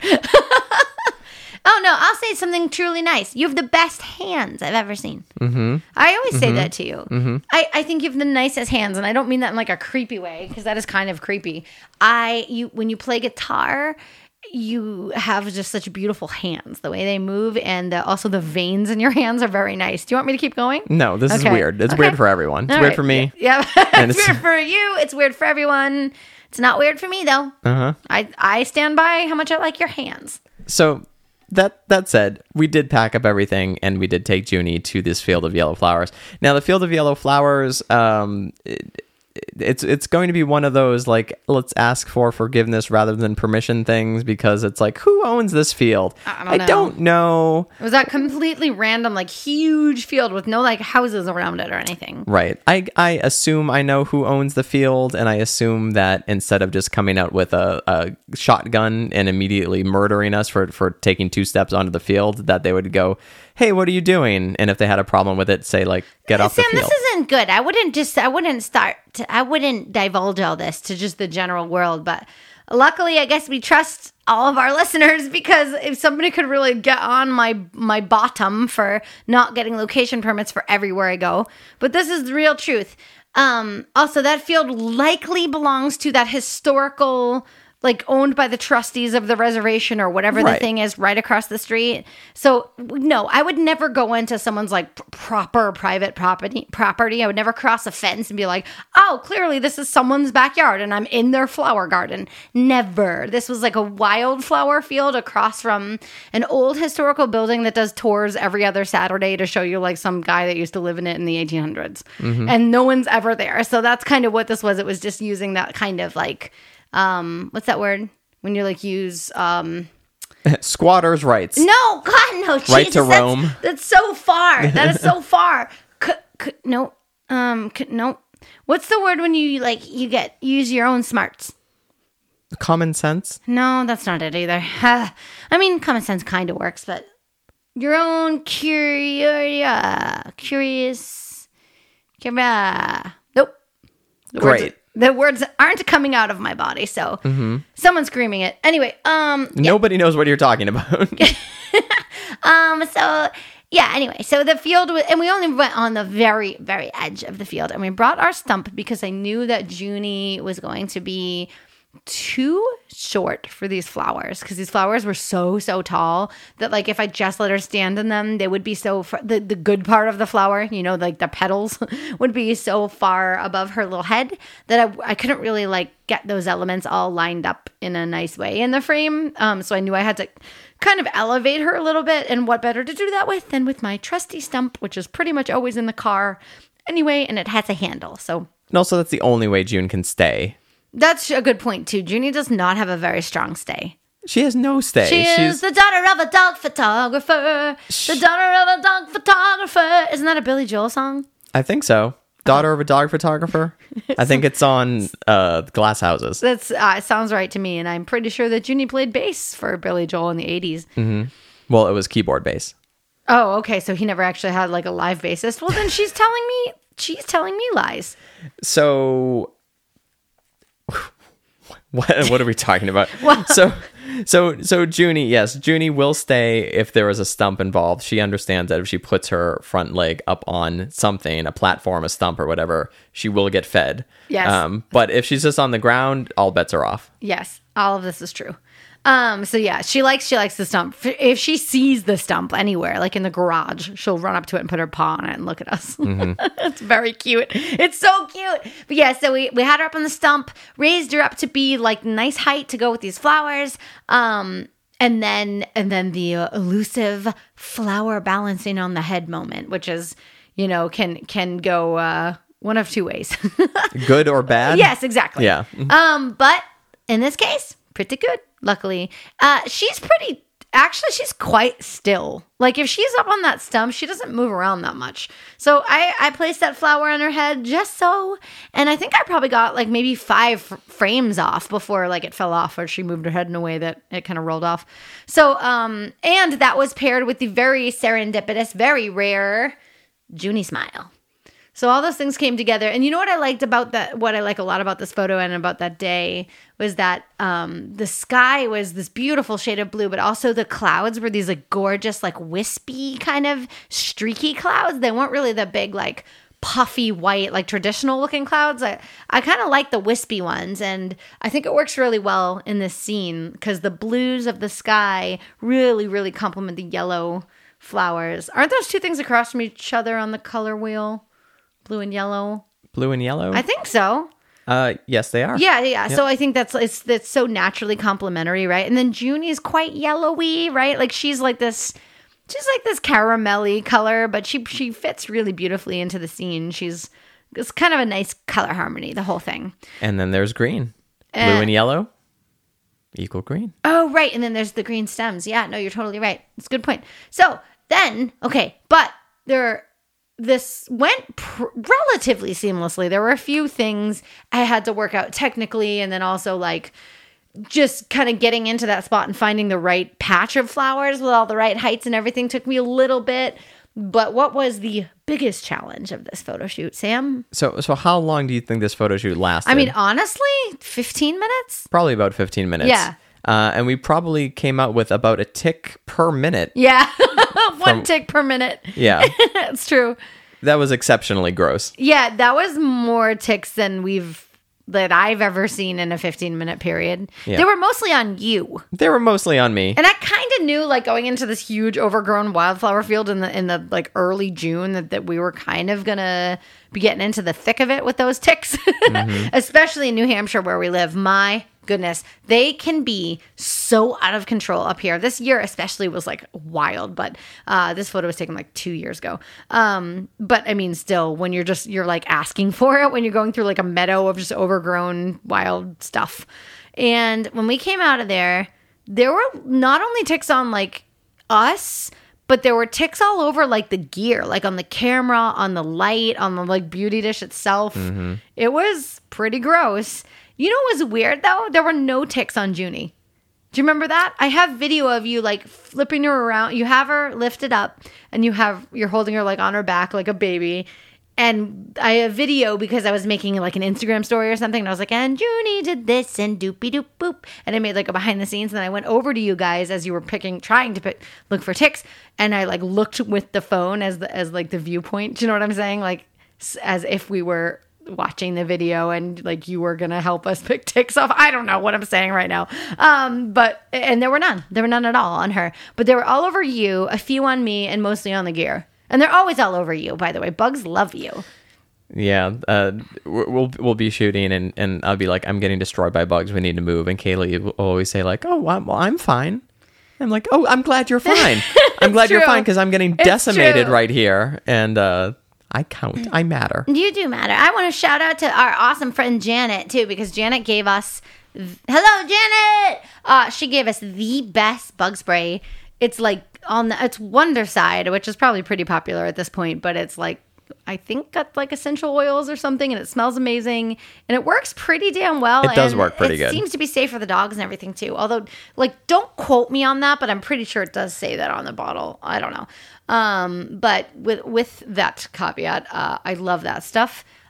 Oh, no, I'll say something truly nice. You have the best hands I've ever seen. Mm-hmm. I always mm-hmm. say that to you. Mm-hmm. I, I think you have the nicest hands, and I don't mean that in like a creepy way, because that is kind of creepy. I you When you play guitar, you have just such beautiful hands. The way they move, and the, also the veins in your hands are very nice. Do you want me to keep going? No, this okay. is weird. It's okay. weird for everyone. It's All weird right. for me. Yeah, yeah. And it's, it's weird for you. It's weird for everyone. It's not weird for me, though. Uh-huh. I, I stand by how much I like your hands. So... That that said, we did pack up everything and we did take Junie to this field of yellow flowers. Now, the field of yellow flowers, um, it, it's it's going to be one of those like let's ask for forgiveness rather than permission things because it's like who owns this field? I don't I know. don't know. It was that completely random, like huge field with no like houses around it or anything. Right. I I assume I know who owns the field, and I assume that instead of just coming out with a, a shotgun and immediately murdering us for, for taking two steps onto the field, that they would go, hey, what are you doing? And if they had a problem with it, say like, get off Sam, the field. this isn't good. I wouldn't just, I wouldn't start, to, I wouldn't divulge all this to just the general world. But luckily, I guess we trust all of our listeners because if somebody could really get on my my bottom for not getting location permits for everywhere I go. But this is the real truth. Um, also, that field likely belongs to that historical, like owned by the trustees of the reservation or whatever Right. the thing is right across the street. So no, I would never go into someone's like p- proper private property property. I would never cross a fence and be like, oh, clearly this is someone's backyard and I'm in their flower garden. Never. This was like a wildflower field across from an old historical building that does tours every other Saturday to show you like some guy that used to live in it in the eighteen hundreds. Mm-hmm. And no one's ever there. So that's kind of what this was. It was just using that kind of like, um what's that word when you like use um Squatters' rights. no god no Jesus, Right to that's, roam. that's so far that is so far c- c- no um c- no what's the word when you like you get use your own smarts? Common sense. No, that's not it either. Uh, I mean, common sense kind of works, but your own curious curious curious nope the words- Great. The words aren't coming out of my body, so Mm-hmm. someone's screaming it. Anyway, um, yeah. Nobody knows what you're talking about. um, so yeah. Anyway, so the field was, and we only went on the very, very edge of the field, and we brought our stump because I knew that Junie was going to be too short for these flowers because these flowers were so so tall that like if I just let her stand in them they would be so far, the, the good part of the flower, you know, like the petals would be so far above her little head that I, I couldn't really like get those elements all lined up in a nice way in the frame. Um, so I knew I had to kind of elevate her a little bit, and what better to do that with than with my trusty stump, which is pretty much always in the car anyway, and it has a handle. So And also, that's the only way June can stay. that's a good point too. Junie does not have a very strong stay. She has no stay. She She's is the daughter of a dog photographer. The daughter of a dog photographer. Isn't that a Billy Joel song? I think so. Daughter of a dog photographer. I think it's on uh, Glass Houses. That's uh, it sounds right to me, and I'm pretty sure that Junie played bass for Billy Joel in the eighties. Mm-hmm. Well, it was keyboard bass. Oh, okay. So he never actually had like a live bassist. Well, then she's telling me she's telling me lies. So, what what are we talking about? Well- so, So, so Junie, yes, Junie will stay if there is a stump involved. She understands that if she puts her front leg up on something, a platform, a stump, or whatever, she will get fed. Yes. Um, but if she's just on the ground, all bets are off. Yes, all of this is true. Um, so yeah, she likes she likes the stump. If she sees the stump anywhere, like in the garage, she'll run up to it and put her paw on it and look at us. Mm-hmm. It's very cute. It's so cute. But yeah, so we, we had her up on the stump, raised her up to be like nice height to go with these flowers. Um, and then and then the uh, elusive flower balancing on the head moment, which is, you know, can can go uh, one of two ways. Good or bad? Yes, exactly. Yeah. Um, but in this case, pretty good. Luckily, uh, she's pretty, actually, she's quite still. Like if she's up on that stump, she doesn't move around that much. So I, I placed that flower on her head just so, and I think I probably got like maybe five f- frames off before like it fell off or she moved her head in a way that it kind of rolled off. So, um, and that was paired with the very serendipitous, very rare Junie smile. So all those things came together. And you know what I liked about that, what I like a lot about this photo and about that day was that um, the sky was this beautiful shade of blue, but also the clouds were these like gorgeous, like wispy kind of streaky clouds. They weren't really the big, like puffy white, like traditional looking clouds. I, I kind of like the wispy ones. And I think it works really well in this scene because the blues of the sky really, really complement the yellow flowers. Aren't those two things across from each other on the color wheel? Blue and yellow. Blue and yellow? I think so. Uh, yes, they are. Yeah, yeah. Yep. So I think that's it's that's so naturally complementary, right? And then Junie's quite yellowy, right? Like she's like this, she's like this caramelly color, but she she fits really beautifully into the scene. She's it's kind of a nice color harmony, the whole thing. And then there's green, blue Uh, and yellow, equal green. Oh, right. And then there's the green stems. Yeah, no, you're totally right. It's a good point. So then, okay, but there. This went pr- relatively seamlessly. There were a few things I had to work out technically, and then also like just kind of getting into that spot and finding the right patch of flowers with all the right heights and everything took me a little bit. But what was the biggest challenge of this photo shoot, Sam? So, so how long do you think this photo shoot lasted? I mean, honestly, fifteen minutes? Probably about fifteen minutes. Yeah. Uh, and we probably came out with about a tick per minute. Yeah. One From- tick per minute. Yeah. It's true. That was exceptionally gross. Yeah, that was more ticks than we've that I've ever seen in a fifteen minute period. Yeah. They were mostly on you. They were mostly on me. And I kind of knew like going into this huge overgrown wildflower field in the in the like early June that, that we were kind of gonna be getting into the thick of it with those ticks. Mm-hmm. Especially in New Hampshire where we live. My goodness, they can be so out of control up here. This year especially was like wild, but uh, this photo was taken like two years ago. Um, but I mean, still, when you're just, you're like asking for it, when you're going through like a meadow of just overgrown wild stuff. And when we came out of there, there were not only ticks on like us, but there were ticks all over like the gear, like on the camera, on the light, on the like beauty dish itself. Mm-hmm. It was pretty gross. You know what was weird, though? There were no ticks on Junie. Do you remember that? I have video of you, like, flipping her around. You have her lifted up, and you have, you're holding her, like, on her back like a baby. And I have video because I was making, like, an Instagram story or something. And I was like, and Junie did this, and doopy-doop boop. And I made, like, a behind the scenes. And then I went over to you guys as you were picking, trying to pick, look for ticks. And I, like, looked with the phone as, the, as like, the viewpoint. Do you know what I'm saying? Like, as if we were watching the video and like you were gonna help us pick ticks off. I don't know what I'm saying right now. Um, but and there were none. There were none at all on her. But they were all over you, a few on me, and mostly on the gear. And they're always all over you, by the way. Bugs love you. Yeah, uh, we'll we'll be shooting and, and I'll be like, I'm getting destroyed by bugs. We need to move. And Kaylee will always say like, oh, I'm, well, I'm fine. I'm like, oh, I'm glad you're fine. I'm glad you're true. fine because I'm getting It's decimated true. right here. And uh, I count. I matter. You do matter. I want to shout out to our awesome friend Janet too, because Janet gave us hello Janet. Uh, she gave us the best bug spray. It's like on the it's Wondercide, which is probably pretty popular at this point, but it's like I think got like essential oils or something, and it smells amazing, and it works pretty damn well. It does and work pretty it good. It seems to be safe for the dogs and everything too. Although, like, don't quote me on that, but I'm pretty sure it does say that on the bottle. I don't know. Um, but with with that caveat, uh, I love that stuff.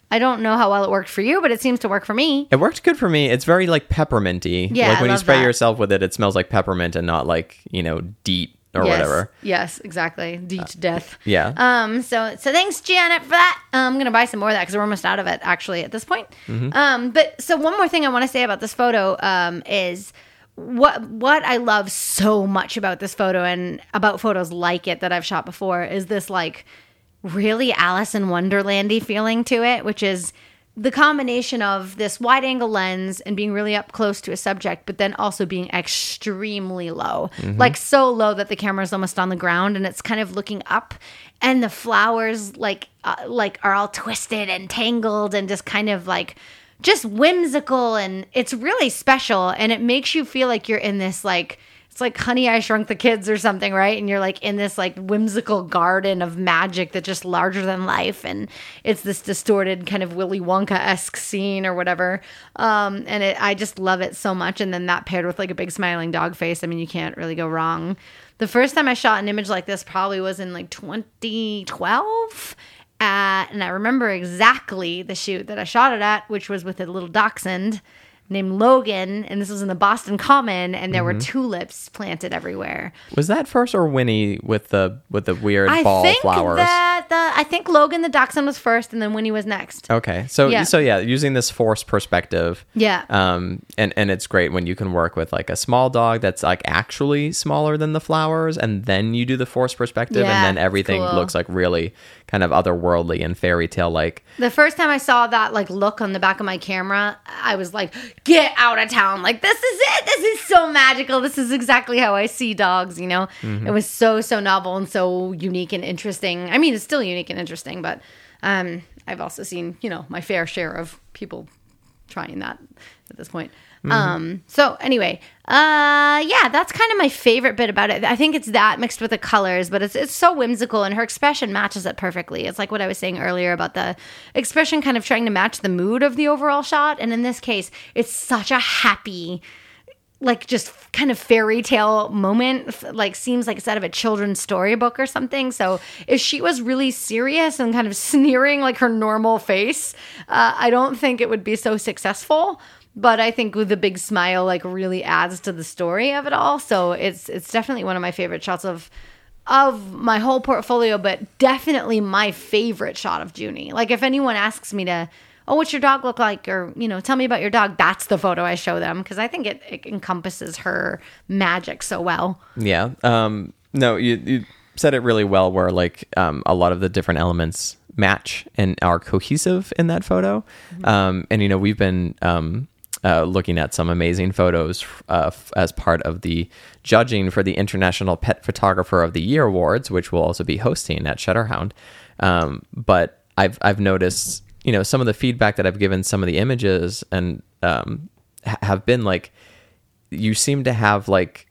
I don't know how well it worked for you, but it seems to work for me. It worked good for me. It's very like pepperminty. Yeah, like when I you love spray that. yourself with it, it smells like peppermint and not like, you know, DEET or yes. whatever. Yes, exactly. Deet to death. Yeah. Um. So so thanks, Janet, for that. I'm gonna buy some more of that because we're almost out of it actually at this point. Mm-hmm. Um. But so one more thing I want to say about this photo um is what what I love so much about this photo and about photos like it that I've shot before is this like really Alice in Wonderlandy feeling to it, which is the combination of this wide angle lens and being really up close to a subject, but then also being extremely low, mm-hmm. like so low that the camera is almost on the ground and it's kind of looking up, and the flowers like uh, like are all twisted and tangled and just kind of like just whimsical, and it's really special, and it makes you feel like you're in this like. It's like Honey, I Shrunk the Kids or something, right? And you're like in this like whimsical garden of magic that's just larger than life. And it's this distorted kind of Willy Wonka-esque scene or whatever. Um, and it, I just love it so much. And then that paired with like a big smiling dog face. I mean, you can't really go wrong. The first time I shot an image like this probably was in like twenty twelve. Uh, and I remember exactly the shoot that I shot it at, which was with a little dachshund named Logan, and this was in the Boston Common, and there mm-hmm. were tulips planted everywhere. Was that first or Winnie with the with the weird I ball think flowers? That the I think Logan the dachshund was first, and then Winnie was next. Okay, so Yeah. so yeah, using this forced perspective, Yeah. um, and and it's great when you can work with like a small dog that's like actually smaller than the flowers, and then you do the forced perspective, Yeah, and then it's everything cool. looks like really kind of otherworldly and fairy tale like. The first time I saw that like look on the back of my camera, I was like, get out of town. Like, this is it. This is so magical. This is exactly how I see dogs, you know? Mm-hmm. It was so, so novel and so unique and interesting. I mean, it's still unique and interesting, but um, I've also seen, you know, my fair share of people trying that at this point. Mm-hmm. Um, so anyway, uh, yeah, that's kind of my favorite bit about it. I think it's that mixed with the colors, but it's it's so whimsical, and her expression matches it perfectly. It's like what I was saying earlier about the expression kind of trying to match the mood of the overall shot. And in this case, it's such a happy, like just kind of fairy tale moment, like seems like it's out of a children's storybook or something. So if she was really serious and kind of sneering like her normal face, uh, I don't think it would be so successful. But I think with the big smile, like really adds to the story of it all. So it's it's definitely one of my favorite shots of of my whole portfolio, but definitely my favorite shot of Junie. Like if anyone asks me to, oh, what's your dog look like? Or, you know, tell me about your dog. That's the photo I show them because I think it, it encompasses her magic so well. Yeah. Um, no, you, you said it really well where like um, a lot of the different elements match and are cohesive in that photo. Mm-hmm. Um, and, you know, we've been... Um, Uh, looking at some amazing photos uh, f- as part of the judging for the International Pet Photographer of the Year Awards, which we'll also be hosting at Shutterhound. Um, but I've I've noticed, you know, some of the feedback that I've given some of the images and um, ha- have been like, you seem to have like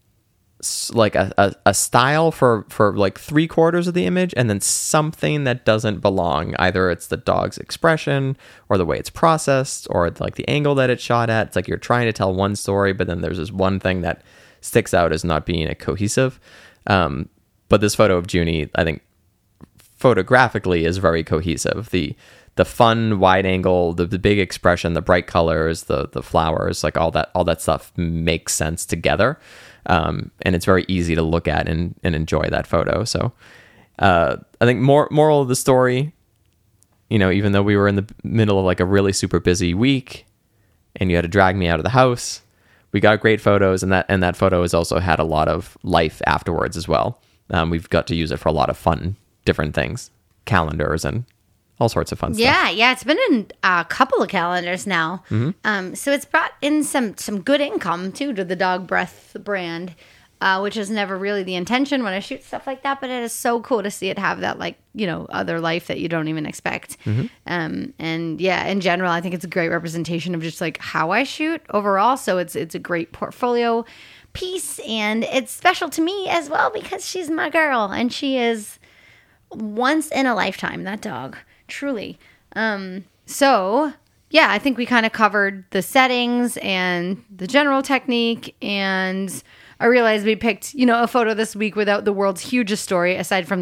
s- like a, a, a style for, for like three quarters of the image and then something that doesn't belong. Either it's the dog's expression or the way it's processed or like the angle that it's shot at. It's like you're trying to tell one story, but then there's this one thing that sticks out as not being a cohesive. Um, but this photo of Junie, I think photographically is very cohesive. The the fun wide angle, the, the big expression, the bright colors, the the flowers, like all that all that stuff makes sense together. Um, and it's very easy to look at and, and enjoy that photo. So uh, I think more moral of the story, you know, even though we were in the middle of like a really super busy week and you had to drag me out of the house, we got great photos, and that and that photo has also had a lot of life afterwards as well. Um, we've got to use it for a lot of fun, different things, calendars and all sorts of fun stuff. Yeah, yeah, it's been in a couple of calendars now. Mm-hmm. Um, so it's brought in some some good income too to the Dog Breath brand, uh, which is never really the intention when I shoot stuff like that. But it is so cool to see it have that, like, you know, other life that you don't even expect. Mm-hmm. Um, and yeah, in general, I think it's a great representation of just like how I shoot overall. So it's it's a great portfolio piece, and it's special to me as well because she's my girl, and she is once in a lifetime, that dog. Truly. Um, so, yeah, I think we kind of covered the settings and the general technique. And I realized we picked, you know, a photo this week without the world's hugest story, aside from the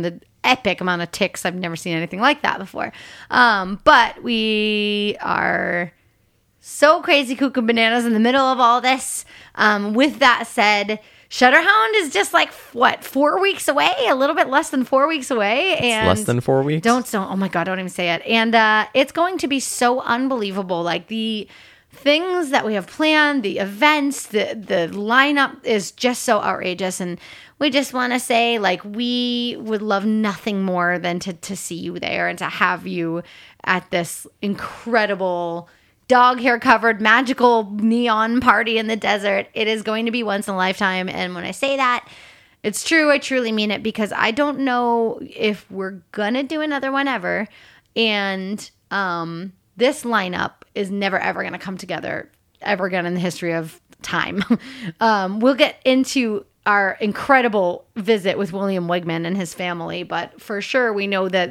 epic amount of ticks. I've never seen anything like that before. Um, but we are so crazy cuckoo bananas in the middle of all this. Um, with that said, Shutterhound is just like, what, four weeks away? A little bit less than four weeks away. And less than four weeks? Don't, don't, oh my God, don't even say it. And uh, it's going to be so unbelievable. Like the things that we have planned, the events, the, the lineup is just so outrageous. And we just want to say, like, we would love nothing more than to, to see you there and to have you at this incredible dog hair covered magical neon party in the desert. It is going to be once in a lifetime. And when I say that, it's true. I truly mean it, because I don't know if we're going to do another one ever. And um, this lineup is never, ever going to come together ever again in the history of time. um, we'll get into our incredible visit with William Wegman and his family. But for sure, we know that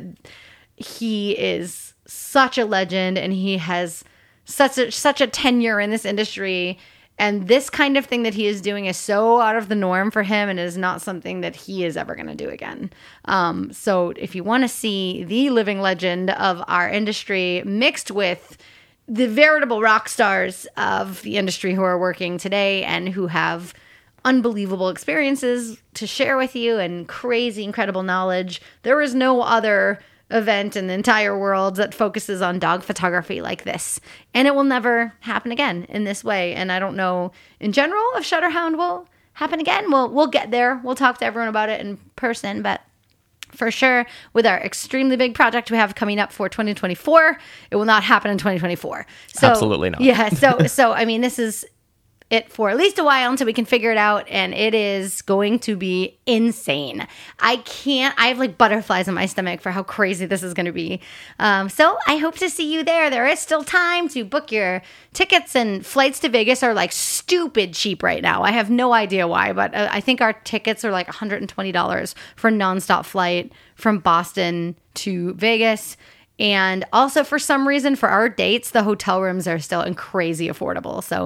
he is such a legend and he has such a, such a tenure in this industry, and this kind of thing that he is doing is so out of the norm for him and is not something that he is ever going to do again. Um, so if you want to see the living legend of our industry mixed with the veritable rock stars of the industry who are working today and who have unbelievable experiences to share with you and crazy, incredible knowledge, there is no other event in the entire world that focuses on dog photography like this. And it will never happen again in this way. And I don't know in general if Shutterhound will happen again. We'll, we'll get there. We'll talk to everyone about it in person. But for sure, with our extremely big project we have coming up for twenty twenty-four, it will not happen in twenty twenty-four. So, absolutely not. Yeah. So, so I mean, this is it for at least a while until we can figure it out, and it is going to be insane. I can't, I have like butterflies in my stomach for how crazy this is going to be. Um, so I hope to see you there. There is still time to book your tickets, and flights to Vegas are like stupid cheap right now. I have no idea why, but uh, I think our tickets are like one hundred twenty dollars for a nonstop flight from Boston to Vegas. And also, for some reason, for our dates, the hotel rooms are still crazy affordable. So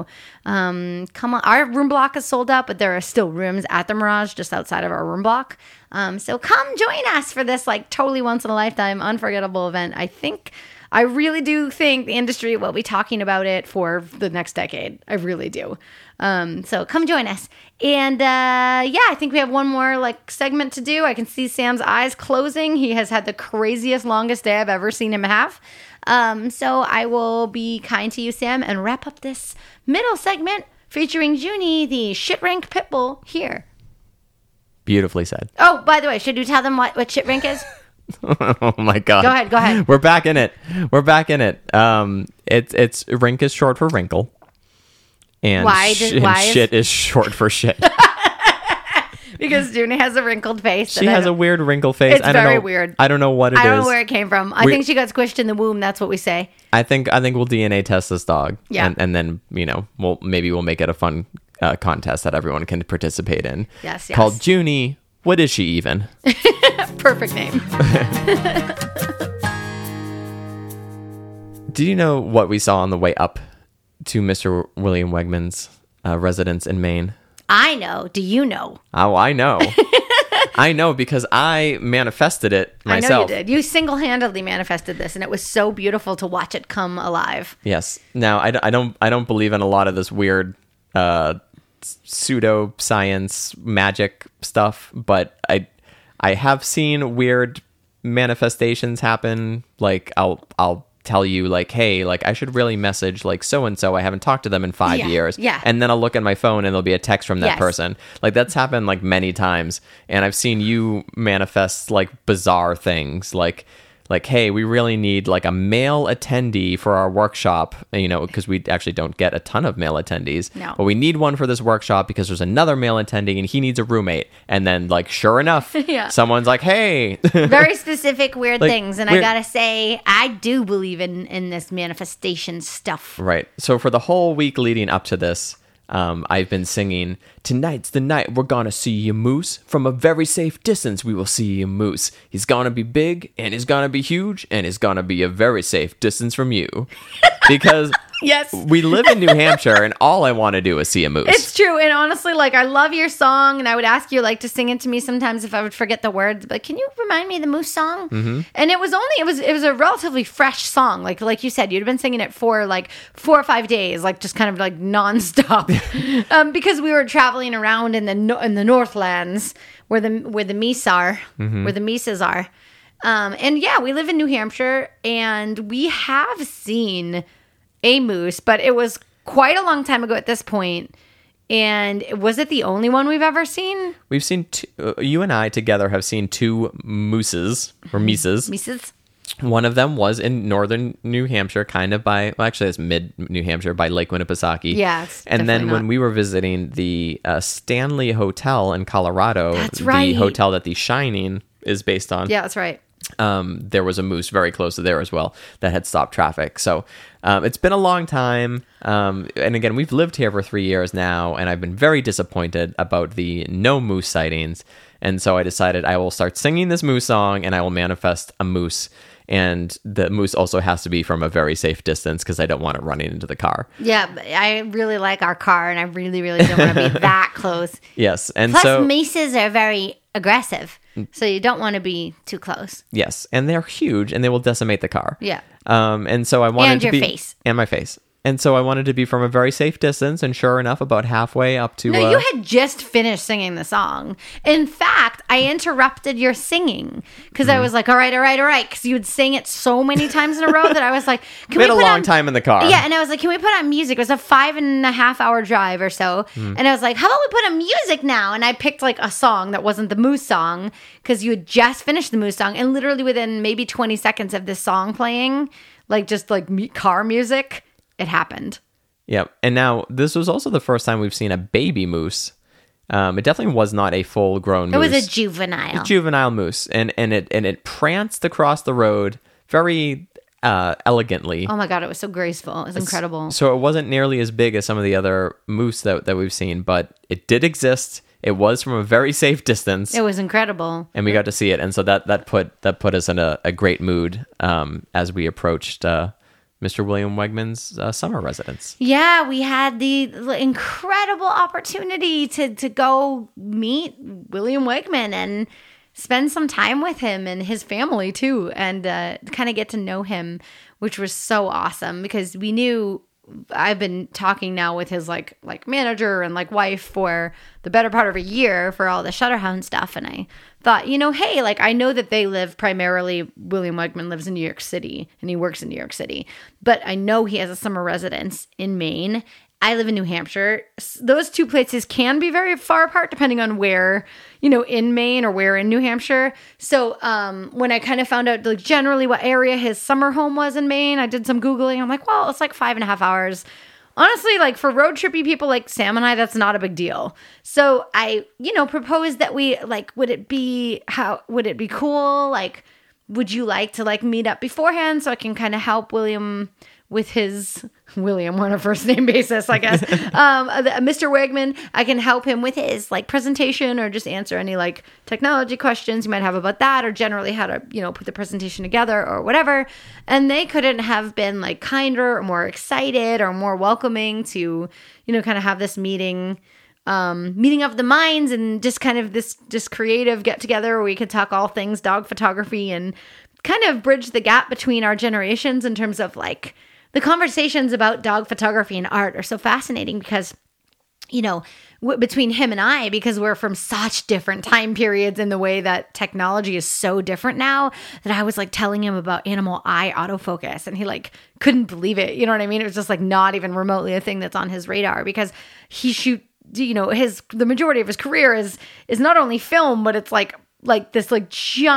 um, come on. Our room block is sold out, but there are still rooms at the Mirage just outside of our room block. Um, so come join us for this like totally once-in-a-lifetime, unforgettable event. I think, I really do think the industry will be talking about it for the next decade. I really do. Um, so come join us. And uh, yeah, I think we have one more like segment to do. I can see Sam's eyes closing. He has had the craziest, longest day I've ever seen him have. Um, so I will be kind to you, Sam, and wrap up this middle segment featuring Junie, the shit rank pit bull here. Beautifully said. Oh, by the way, should you tell them what, what shit rank is? Oh my God. Go ahead, go ahead. We're back in it. We're back in it. Um, it's, it's, rink is short for wrinkle. And, why sh- did, and why shit is... is short for shit. Because Junie has a wrinkled face. She has a weird wrinkle face. It's I don't very know, weird. I don't know what it is. I don't know where it came from. I we, think she got squished in the womb. That's what we say. I think I think we'll D N A test this dog. Yeah. And, and then, you know, we'll maybe we'll make it a fun uh, contest that everyone can participate in. Yes, yes. Called Junie, What Is She Even? Perfect name. Do you know what we saw on the way up to Mister William Wegman's uh, residence in Maine? I know. Do you know? Oh, I know. I know because I manifested it myself. I know you did. You single-handedly manifested this, and it was so beautiful to watch it come alive. Yes. Now, I, I don't I don't believe in a lot of this weird uh, pseudo-science magic stuff, but I I have seen weird manifestations happen. Like I'll I'll tell you like, hey, like I should really message like so and so. I haven't talked to them in five yeah, years. Yeah. And then I'll look at my phone and there'll be a text from that yes. person. Like that's happened like many times. And I've seen you manifest like bizarre things like like, hey, we really need like a male attendee for our workshop, you know, because we actually don't get a ton of male attendees. No. But we need one for this workshop because there's another male attendee and he needs a roommate. And then like, sure enough, yeah. someone's like, hey. Very specific weird like, things. And weird. I gotta say, I do believe in, in this manifestation stuff. Right. So for the whole week leading up to this, Um, I've been singing, tonight's the night we're gonna see a moose. From a very safe distance we will see a moose. He's gonna be big, and he's gonna be huge, and he's gonna be a very safe distance from you. Because Yes. We live in New Hampshire, and all I want to do is see a moose. It's true. And honestly, like, I love your song, and I would ask you, like, to sing it to me sometimes if I would forget the words. But can you remind me of the moose song? Mm-hmm. And it was only, it was it was a relatively fresh song. Like like you said, you'd been singing it for, like, four or five days, like, just kind of, like, nonstop. um, because we were traveling around in the no- in the Northlands where the, where the meese are, mm-hmm. where the Mises are. Um, and, yeah, we live in New Hampshire, and we have seen a moose, but it was quite a long time ago at this point. And was it the only one we've ever seen? We've seen two, uh, you and I together have seen two mooses or mises. Mises. One of them was in northern New Hampshire, kind of by, well, actually it's mid New Hampshire by Lake Winnipesaukee. Yeah, it's and then definitely when not. we were visiting the uh, Stanley Hotel in Colorado, That's the right. hotel that The Shining is based on. Yeah, that's right. Um, there was a moose very close to there as well that had stopped traffic. So um, it's been a long time. Um, and again, we've lived here for three years now, and I've been very disappointed about the no moose sightings. And so I decided I will start singing this moose song, and I will manifest a moose. And the moose also has to be from a very safe distance because I don't want it running into the car. Yeah, but I really like our car, and I really, really don't want to be that close. Yes. And Plus, so, Mises are very aggressive, so you don't want to be too close. yes. And they're huge, and they will decimate the car. Yeah. Um, and so I wanted And to your be face. and my face. And so I wanted to be from a very safe distance, and sure enough, about halfway up to. No, uh, you had just finished singing the song. In fact, I interrupted your singing because Mm-hmm. I was like, all right, all right, all right. Because you would sing it so many times in a row that I was like, can we had a put long on- time in the car. Yeah, and I was like, can we put on music? It was a five and a half hour drive or so. Mm. And I was like, how about we put on music now? And I picked like a song that wasn't the Moose song because you had just finished the Moose song. And literally within maybe twenty seconds of this song playing, like just like mu- car music, it happened. Yep. And now this was also the first time we've seen a baby moose. Um, it definitely was not a full grown It moose. was a juvenile. A juvenile moose, and and it and it pranced across the road very uh, elegantly. Oh my God, it was so graceful. It was incredible. So it wasn't nearly as big as some of the other moose that that we've seen, but it did exist. It was from a very safe distance. It was incredible. And we got to see it, and so that that put that put us in a, a great mood um, as we approached uh, Mister William Wegman's uh, summer residence. Yeah, we had the incredible opportunity to to go meet William Wegman and spend some time with him and his family too, and uh, kind of get to know him, which was so awesome because we knew. I've been talking now with his like like manager and like wife for the better part of a year for all the Shutterhound stuff, and I thought, you know, hey, like I know that they live primarily. William Wegman lives in New York City and he works in New York City, but I know he has a summer residence in Maine. I live in New Hampshire. Those two places can be very far apart depending on where, you know, in Maine or where in New Hampshire. So um, when I kind of found out like generally what area his summer home was in Maine, I did some Googling. I'm like, well, it's like five and a half hours. Honestly, like for road trippy people like Sam and I, that's not a big deal. So I, you know, proposed that we like, would it be, how, would it be cool? Like, would you like to like meet up beforehand so I can kind of help William with his William on a first name basis, I guess. um, uh, Mister Wegman, I can help him with his like presentation or just answer any like technology questions you might have about that, or generally how to, you know, put the presentation together or whatever. And they couldn't have been like kinder or more excited or more welcoming to, you know, kind of have this meeting. Um, meeting of the minds and just kind of this just creative get together where we could talk all things dog photography and kind of bridge the gap between our generations in terms of like the conversations about dog photography and art are so fascinating because, you know, w- between him and I, because we're from such different time periods in the way that technology is so different now, that I was like telling him about animal eye autofocus and he like couldn't believe it. You know what I mean? It was just like not even remotely a thing that's on his radar because he shoot, you know, his, the majority of his career is, is not only film, but it's like, like this like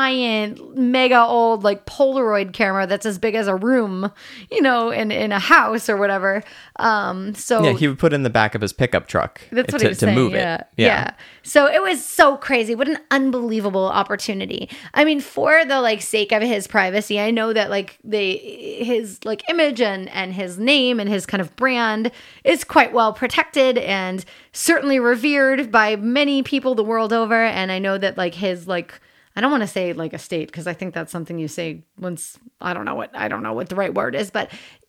giant mega old like Polaroid camera that's as big as a room, you know, in, in a house or whatever. Um, so yeah, he would put in the back of his pickup truck that's what to, he was to saying. move yeah. it. yeah. Yeah. So it was so crazy. What an unbelievable opportunity. I mean, for the like sake of his privacy, I know that like they, his like image and, and his name and his kind of brand is quite well protected and certainly revered by many people the world over. And I know that like his like, I don't want to say like estate because I think that's something you say once, I don't know what, I don't know what the right word is, but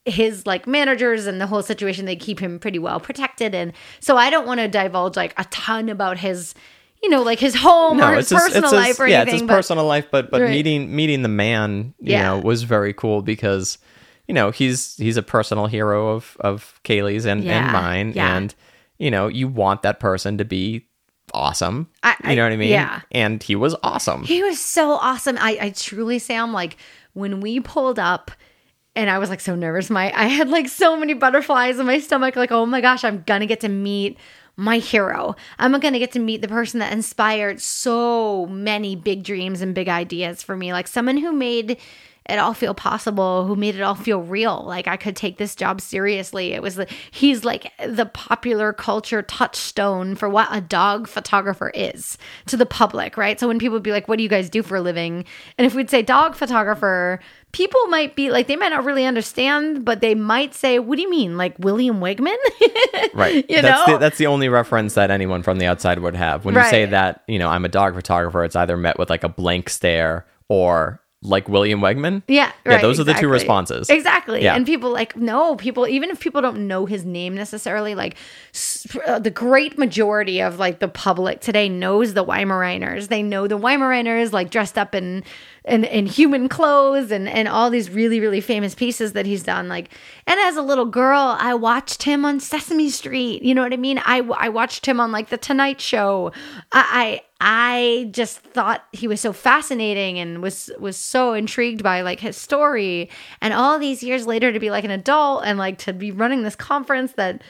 his like managers and the whole situation, they keep him pretty well protected. And so I don't want to divulge like a ton about his, you know, like his home No, or his it's his- personal it's his- life or yeah, anything. it's his but personal life, but but Right. meeting meeting the man, you Yeah. know, was very cool because, you know, he's he's a personal hero of of Kaylee's and, Yeah, and mine, yeah. and you know, you want that person to be awesome. I- I- you know what I mean? yeah. And he was awesome. He was so awesome. I, I truly, Sam, like when we pulled up and I was like so nervous, my I had like so many butterflies in my stomach, like, oh my gosh, I'm gonna get to meet my hero. I'm gonna get to meet the person that inspired so many big dreams and big ideas for me. Like someone who made it all feel possible, who made it all feel real. Like I could take this job seriously. It was the, he's like the popular culture touchstone for what a dog photographer is to the public, right? So when people would be like, what do you guys do for a living? And if we'd say dog photographer, people might be like, they might not really understand, but they might say, what do you mean? Like William Wegman? Right. You that's know? the, that's the only reference that anyone from the outside would have. When you say Right. that, you know, I'm a dog photographer, it's either met with like a blank stare or like William Wegman. Yeah, Yeah, right, those are the two exactly. responses. Exactly. Yeah. And people like, no, people, even if people don't know his name necessarily, like s- uh, the great majority of like the public today knows the Weimaraners. They know the Weimaraners like dressed up in, in, in human clothes and, and all these really, really famous pieces that he's done. Like, and as a little girl, I watched him on Sesame Street. You know what I mean? I, I watched him on like The Tonight Show. I, I I just thought he was so fascinating and was was so intrigued by like his story. And all these years later to be like an adult and like to be running this conference that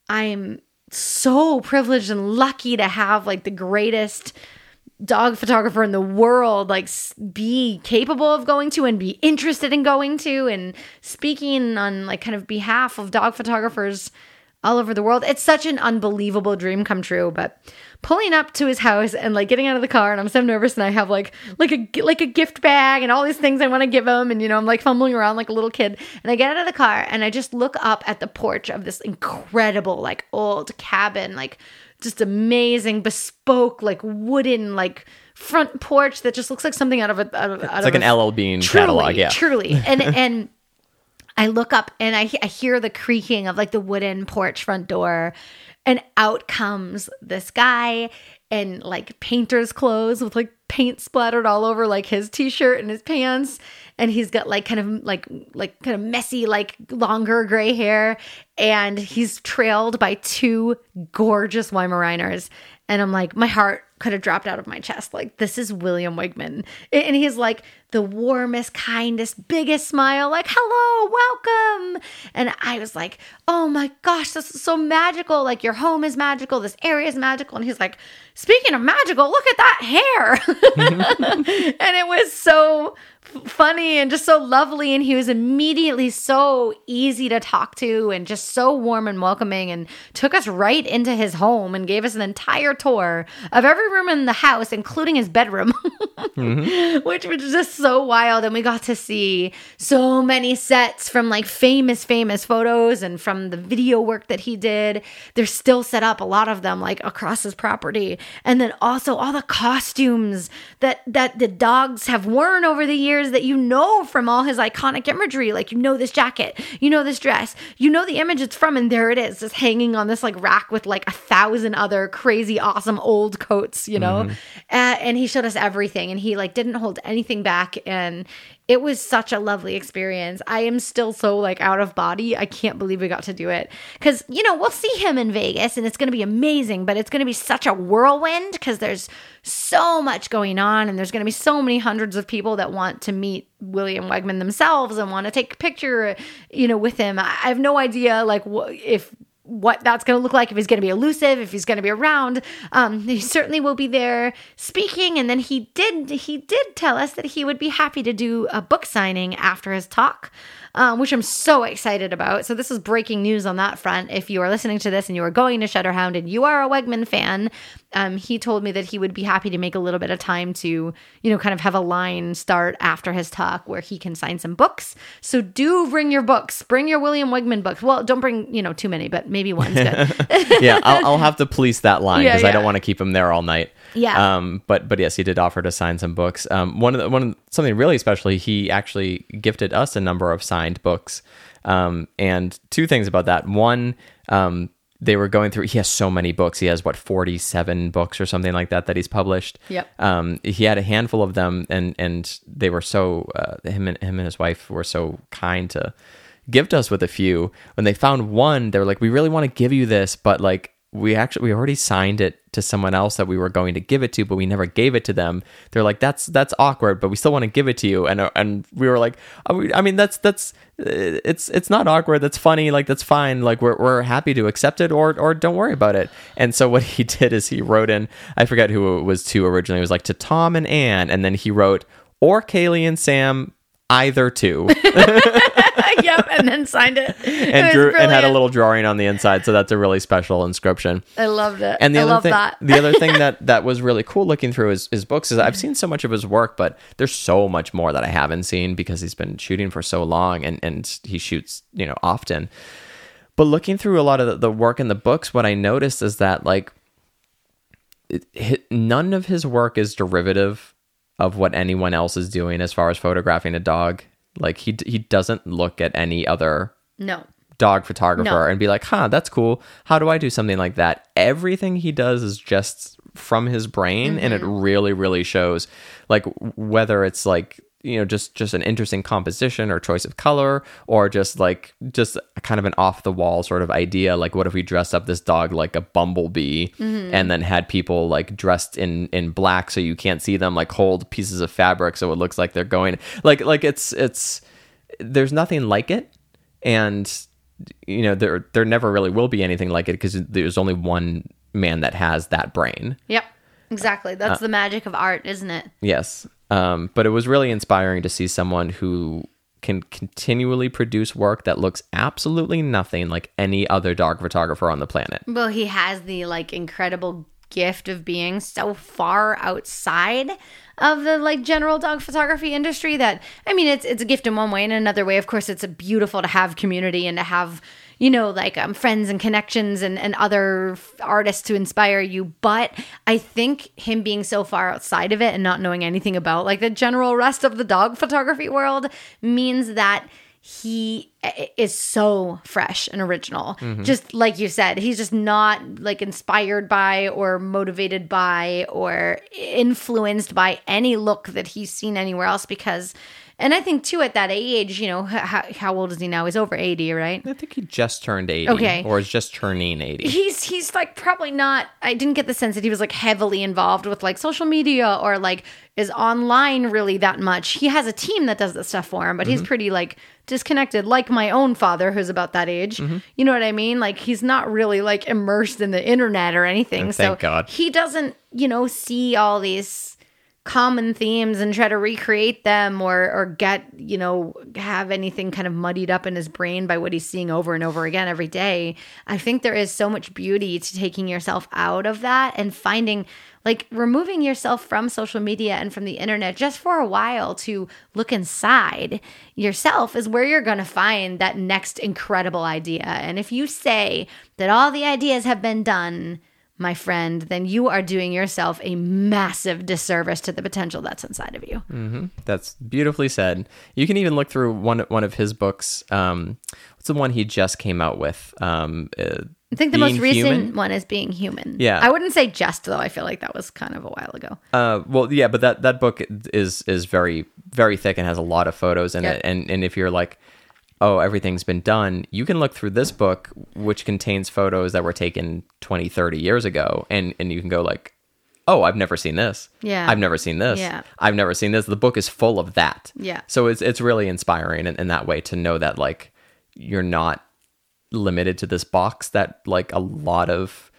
I'm so privileged and lucky to have like the greatest dog photographer in the world like s- be capable of going to and be interested in going to and speaking on like kind of behalf of dog photographers all over the world. It's such an unbelievable dream come true. But pulling up to his house and like getting out of the car, and I'm so nervous, and I have like like a like a gift bag and all these things I want to give him, and you know I'm like fumbling around like a little kid, and I get out of the car and I just look up at the porch of this incredible like old cabin, like just amazing bespoke like wooden like front porch that just looks like something out of a out of, out It's of like a, an L L Bean truly, catalog. Yeah. truly, and and. I look up and I, I hear the creaking of like the wooden porch front door, and out comes this guy in like painter's clothes with like paint splattered all over like his t-shirt and his pants, and he's got like kind of like like kind of messy like longer gray hair, and he's trailed by two gorgeous Weimaraners, and I'm like, my heart could have dropped out of my chest. Like, this is William Wegman. And he's like the warmest, kindest, biggest smile, like, hello, welcome. And I was like, oh my gosh, this is so magical. Like, your home is magical. This area is magical. And he's like, speaking of magical, look at that hair. And it was so funny and just so lovely, and he was immediately so easy to talk to and just so warm and welcoming, and took us right into his home and gave us an entire tour of every room in the house, including his bedroom. Mm-hmm. Which was just so wild. And we got to see so many sets from like famous famous photos and from the video work that he did. They're still set up, a lot of them, like across his property, and then also all the costumes that that the dogs have worn over the years that you know from all his iconic imagery. Like, you know this jacket, you know this dress, you know the image it's from, and there it is, just hanging on this like rack with like a thousand other crazy awesome old coats, you know. Mm-hmm. Uh, and he showed us everything, and he like didn't hold anything back, and it was such a lovely experience. I am still so like out of body. I can't believe we got to do it, because you know we'll see him in Vegas and it's going to be amazing, but it's going to be such a whirlwind because there's so much going on, and there's going to be so many hundreds of people that want to meet William Wegman themselves and want to take a picture, you know, with him. I have no idea like wh- if what that's going to look like, if he's going to be elusive, if he's going to be around. Um, he certainly will be there speaking. And then he did, he did tell us that he would be happy to do a book signing after his talk, um, which I'm so excited about. So this is breaking news on that front. If you are listening to this and you are going to Shutterhound and you are a Wegman fan, um, he told me that he would be happy to make a little bit of time to, you know, kind of have a line start after his talk where he can sign some books. So do bring your books, bring your William Wegman books. Well, don't bring, you know, too many, but maybe one's good. Yeah, I'll, I'll have to police that line because Yeah, I don't yeah. want to keep him there all night. Yeah. Um. But but yes, he did offer to sign some books. Um. One of the, one of, something really special. He actually gifted us a number of signed books. Um, and two things about that. One, um, they were going through, he has so many books. He has what, forty-seven books or something like that that he's published. Yep. Um, he had a handful of them, and and they were so uh, him and him and his wife were so kind to gift us with a few. When they found one, they were like, we really want to give you this, but like we actually we already signed it to someone else that we were going to give it to, but we never gave it to them. They're like, that's that's awkward, but we still want to give it to you. And uh, and we were like, oh, I mean, that's that's it's it's not awkward. That's funny. Like, that's fine. Like, we're we're happy to accept it, or or don't worry about it. And so what he did is he wrote in, I forget who it was to originally. It was like to Tom and Ann, and then he wrote, or Kaylee and Sam, either two. Yep, and then signed it. and it drew and had a brilliant. little drawing on the inside, so that's a really special inscription. I loved it. And the I other love thing, that. the other thing that that was really cool looking through his, his books is I've seen so much of his work, but there's so much more that I haven't seen because he's been shooting for so long, and and he shoots, you know, often. But looking through a lot of the, the work in the books, what I noticed is that like it, it, none of his work is derivative of what anyone else is doing as far as photographing a dog. Like he he doesn't look at any other No. dog photographer No. and be like, huh, that's cool. How do I do something like that? Everything he does is just from his brain, mm-hmm. and it really, really shows. Like whether it's like, you know, just just an interesting composition or choice of color, or just like just kind of an off the wall sort of idea. Like, what if we dressed up this dog like a bumblebee, mm-hmm. and then had people like dressed in in black so you can't see them, like hold pieces of fabric so it looks like they're going like like it's it's there's nothing like it, and you know there there never really will be anything like it because there's only one man that has that brain. Yep, exactly. That's uh, the magic of art, isn't it? Yes. Um, but it was really inspiring to see someone who can continually produce work that looks absolutely nothing like any other dog photographer on the planet. Well, he has the like incredible gift of being so far outside of the like general dog photography industry that, I mean, it's it's a gift in one way. In another way, of course, it's a beautiful to have community and to have, you know, like um, friends and connections and, and other f- artists to inspire you. But I think him being so far outside of it and not knowing anything about like the general rest of the dog photography world means that he is so fresh and original. Mm-hmm. Just like you said, he's just not like inspired by or motivated by or influenced by any look that he's seen anywhere else because... And I think, too, at that age, you know, how, how old is he now? He's over eighty, right? I think he just turned eighty. Okay. Or is just turning eighty. He's, he's like, probably not, I didn't get the sense that he was, like, heavily involved with, like, social media or, like, is online really that much. He has a team that does this stuff for him, but mm-hmm. he's pretty, like, disconnected, like my own father, who's about that age. Mm-hmm. You know what I mean? Like, he's not really, like, immersed in the internet or anything. Oh, so thank God. He doesn't, you know, see all these common themes and try to recreate them or or get, you know, have anything kind of muddied up in his brain by what he's seeing over and over again every day. I think there is so much beauty to taking yourself out of that and finding, like, removing yourself from social media and from the internet just for a while to look inside yourself is where you're going to find that next incredible idea. And if you say that all the ideas have been done, my friend, then you are doing yourself a massive disservice to the potential that's inside of you. Mm-hmm. That's beautifully said. You can even look through one one of his books. Um, what's the one he just came out with? Um, uh, I think the Being most recent Human? one is Being Human. Yeah. I wouldn't say just, though. I feel like that was kind of a while ago. Uh, well, yeah, but that, that book is is very, very thick and has a lot of photos in Yep. it. And, and if you're like, oh, everything's been done, you can look through this book, which contains photos that were taken twenty, thirty years ago, and, and you can go like, oh, I've never seen this. Yeah. I've never seen this. Yeah. I've never seen this. The book is full of that. Yeah. So it's it's really inspiring in, in that way to know that, like, you're not limited to this box that, like, a lot of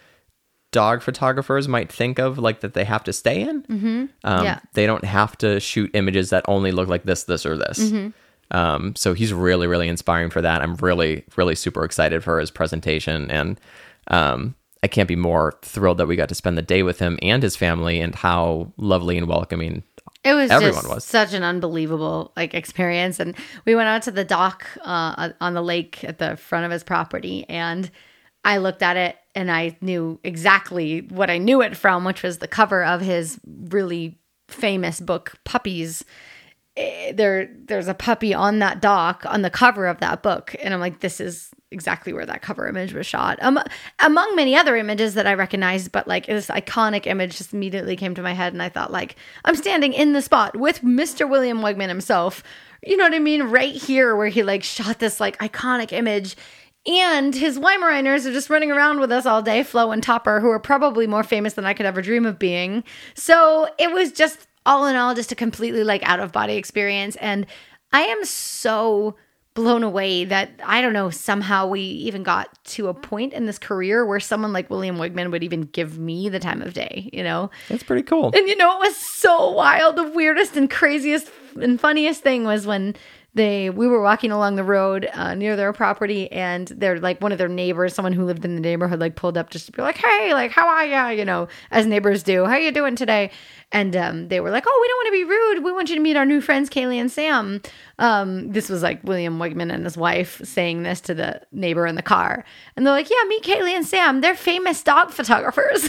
dog photographers might think of, like, that they have to stay in. Mm-hmm. Um, yeah. They don't have to shoot images that only look like this, this, or this. Mm-hmm. Um, so he's really, really inspiring for that. I'm really, really super excited for his presentation. And um, I can't be more thrilled that we got to spend the day with him and his family, and how lovely and welcoming It was everyone just was. such an unbelievable like experience. And we went out to the dock uh, on the lake at the front of his property, and I looked at it and I knew exactly what I knew it from, which was the cover of his really famous book, Puppies. eh, there there's a puppy on that dock on the cover of that book, and I'm like, this is exactly where that cover image was shot, um, among many other images that I recognized. But like this iconic image just immediately came to my head, and I thought, like, I'm standing in the spot with Mister William Wegman himself. You know what I mean? Right here where he like shot this like iconic image. And his Weimaraners are just running around with us all day, Flo and Topper, who are probably more famous than I could ever dream of being. So it was just, all in all, just a completely like out of body experience. And I am so blown away that, I don't know, somehow we even got to a point in this career where someone like William Wegman would even give me the time of day, you know? That's pretty cool. And you know, it was so wild. The weirdest and craziest and funniest thing was when They we were walking along the road uh, near their property, and they're like one of their neighbors, someone who lived in the neighborhood, like pulled up just to be like, "Hey, like, how are ya?" You know, as neighbors do. "How you doing today?" And um, they were like, "Oh, we don't want to be rude. We want you to meet our new friends, Kaylee and Sam." Um, this was like William Wegman and his wife saying this to the neighbor in the car, and they're like, "Yeah, meet Kaylee and Sam. They're famous dog photographers."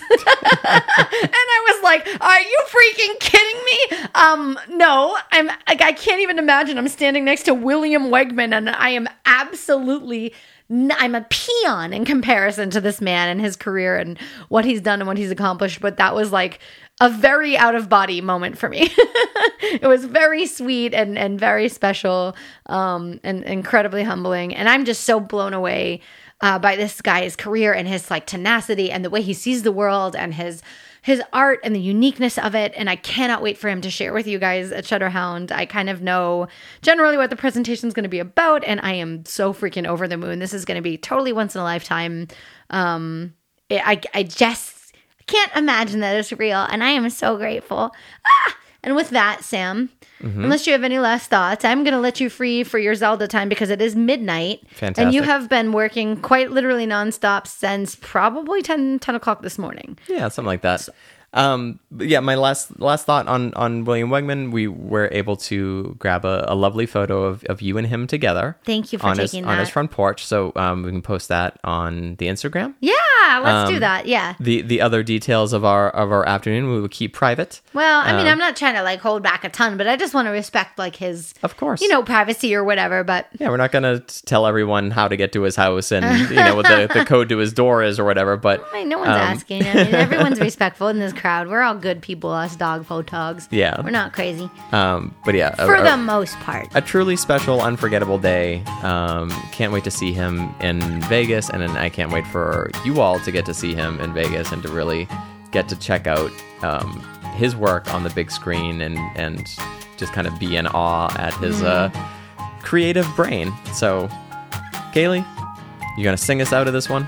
And I was like, "Are you freaking kidding me?" Um, no, I'm like, I can't even imagine. I'm standing next to William Wegman, and I am absolutely, I'm a peon in comparison to this man and his career and what he's done and what he's accomplished. But that was like a very out of body moment for me. It was very sweet and, and very special, um, and incredibly humbling. And I'm just so blown away uh, by this guy's career and his like tenacity and the way he sees the world and his his art and the uniqueness of it. And I cannot wait for him to share with you guys at Shutterhound. I kind of know generally what the presentation is going to be about, and I am so freaking over the moon. This is going to be totally once in a lifetime. Um, it, I, I just can't imagine that it's real, and I am so grateful. Ah! And with that, Sam, mm-hmm. unless you have any last thoughts, I'm going to let you free for your Zelda time because it is midnight. Fantastic. And you have been working quite literally nonstop since probably ten, ten o'clock this morning. Yeah, something like that. So, Um, but yeah, my last last thought on, on William Wegman, we were able to grab a, a lovely photo of, of you and him together. Thank you for on taking his, that. on his front porch. So um, we can post that on the Instagram. Yeah, let's Um, do that. Yeah. The the other details of our of our afternoon we will keep private. Well, I mean, Um, I'm not trying to like hold back a ton, but I just want to respect like his, Of course. you know, privacy or whatever. But Yeah, we're not gonna t- tell everyone how to get to his house and you know what the, the code to his door is or whatever. But I mean, no one's um, asking. I mean, everyone's respectful in this crowd. We're all good people, us dog photogs. Yeah. We're not crazy Um, but yeah, a- for a- the most part. a truly special, unforgettable day. Um, can't wait to see him in Vegas, and then I can't wait for you all to get to see him in Vegas and to really get to check out um, his work on the big screen and and just kind of be in awe at his uh, creative brain. So, Kaylee, you gonna sing us out of this one?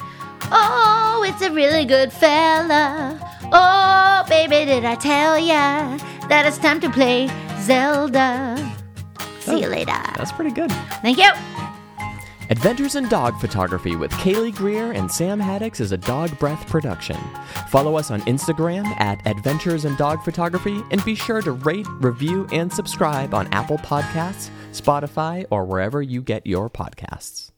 Oh, it's a really good fella. Oh, baby, did I tell ya that it's time to play Zelda? See you later. That's pretty good. Thank you. Adventures in Dog Photography with Kaylee Greer and Sam Haddix is a Dog Breath production. Follow us on Instagram at Adventures in Dog Photography, and be sure to rate, review, and subscribe on Apple Podcasts, Spotify, or wherever you get your podcasts.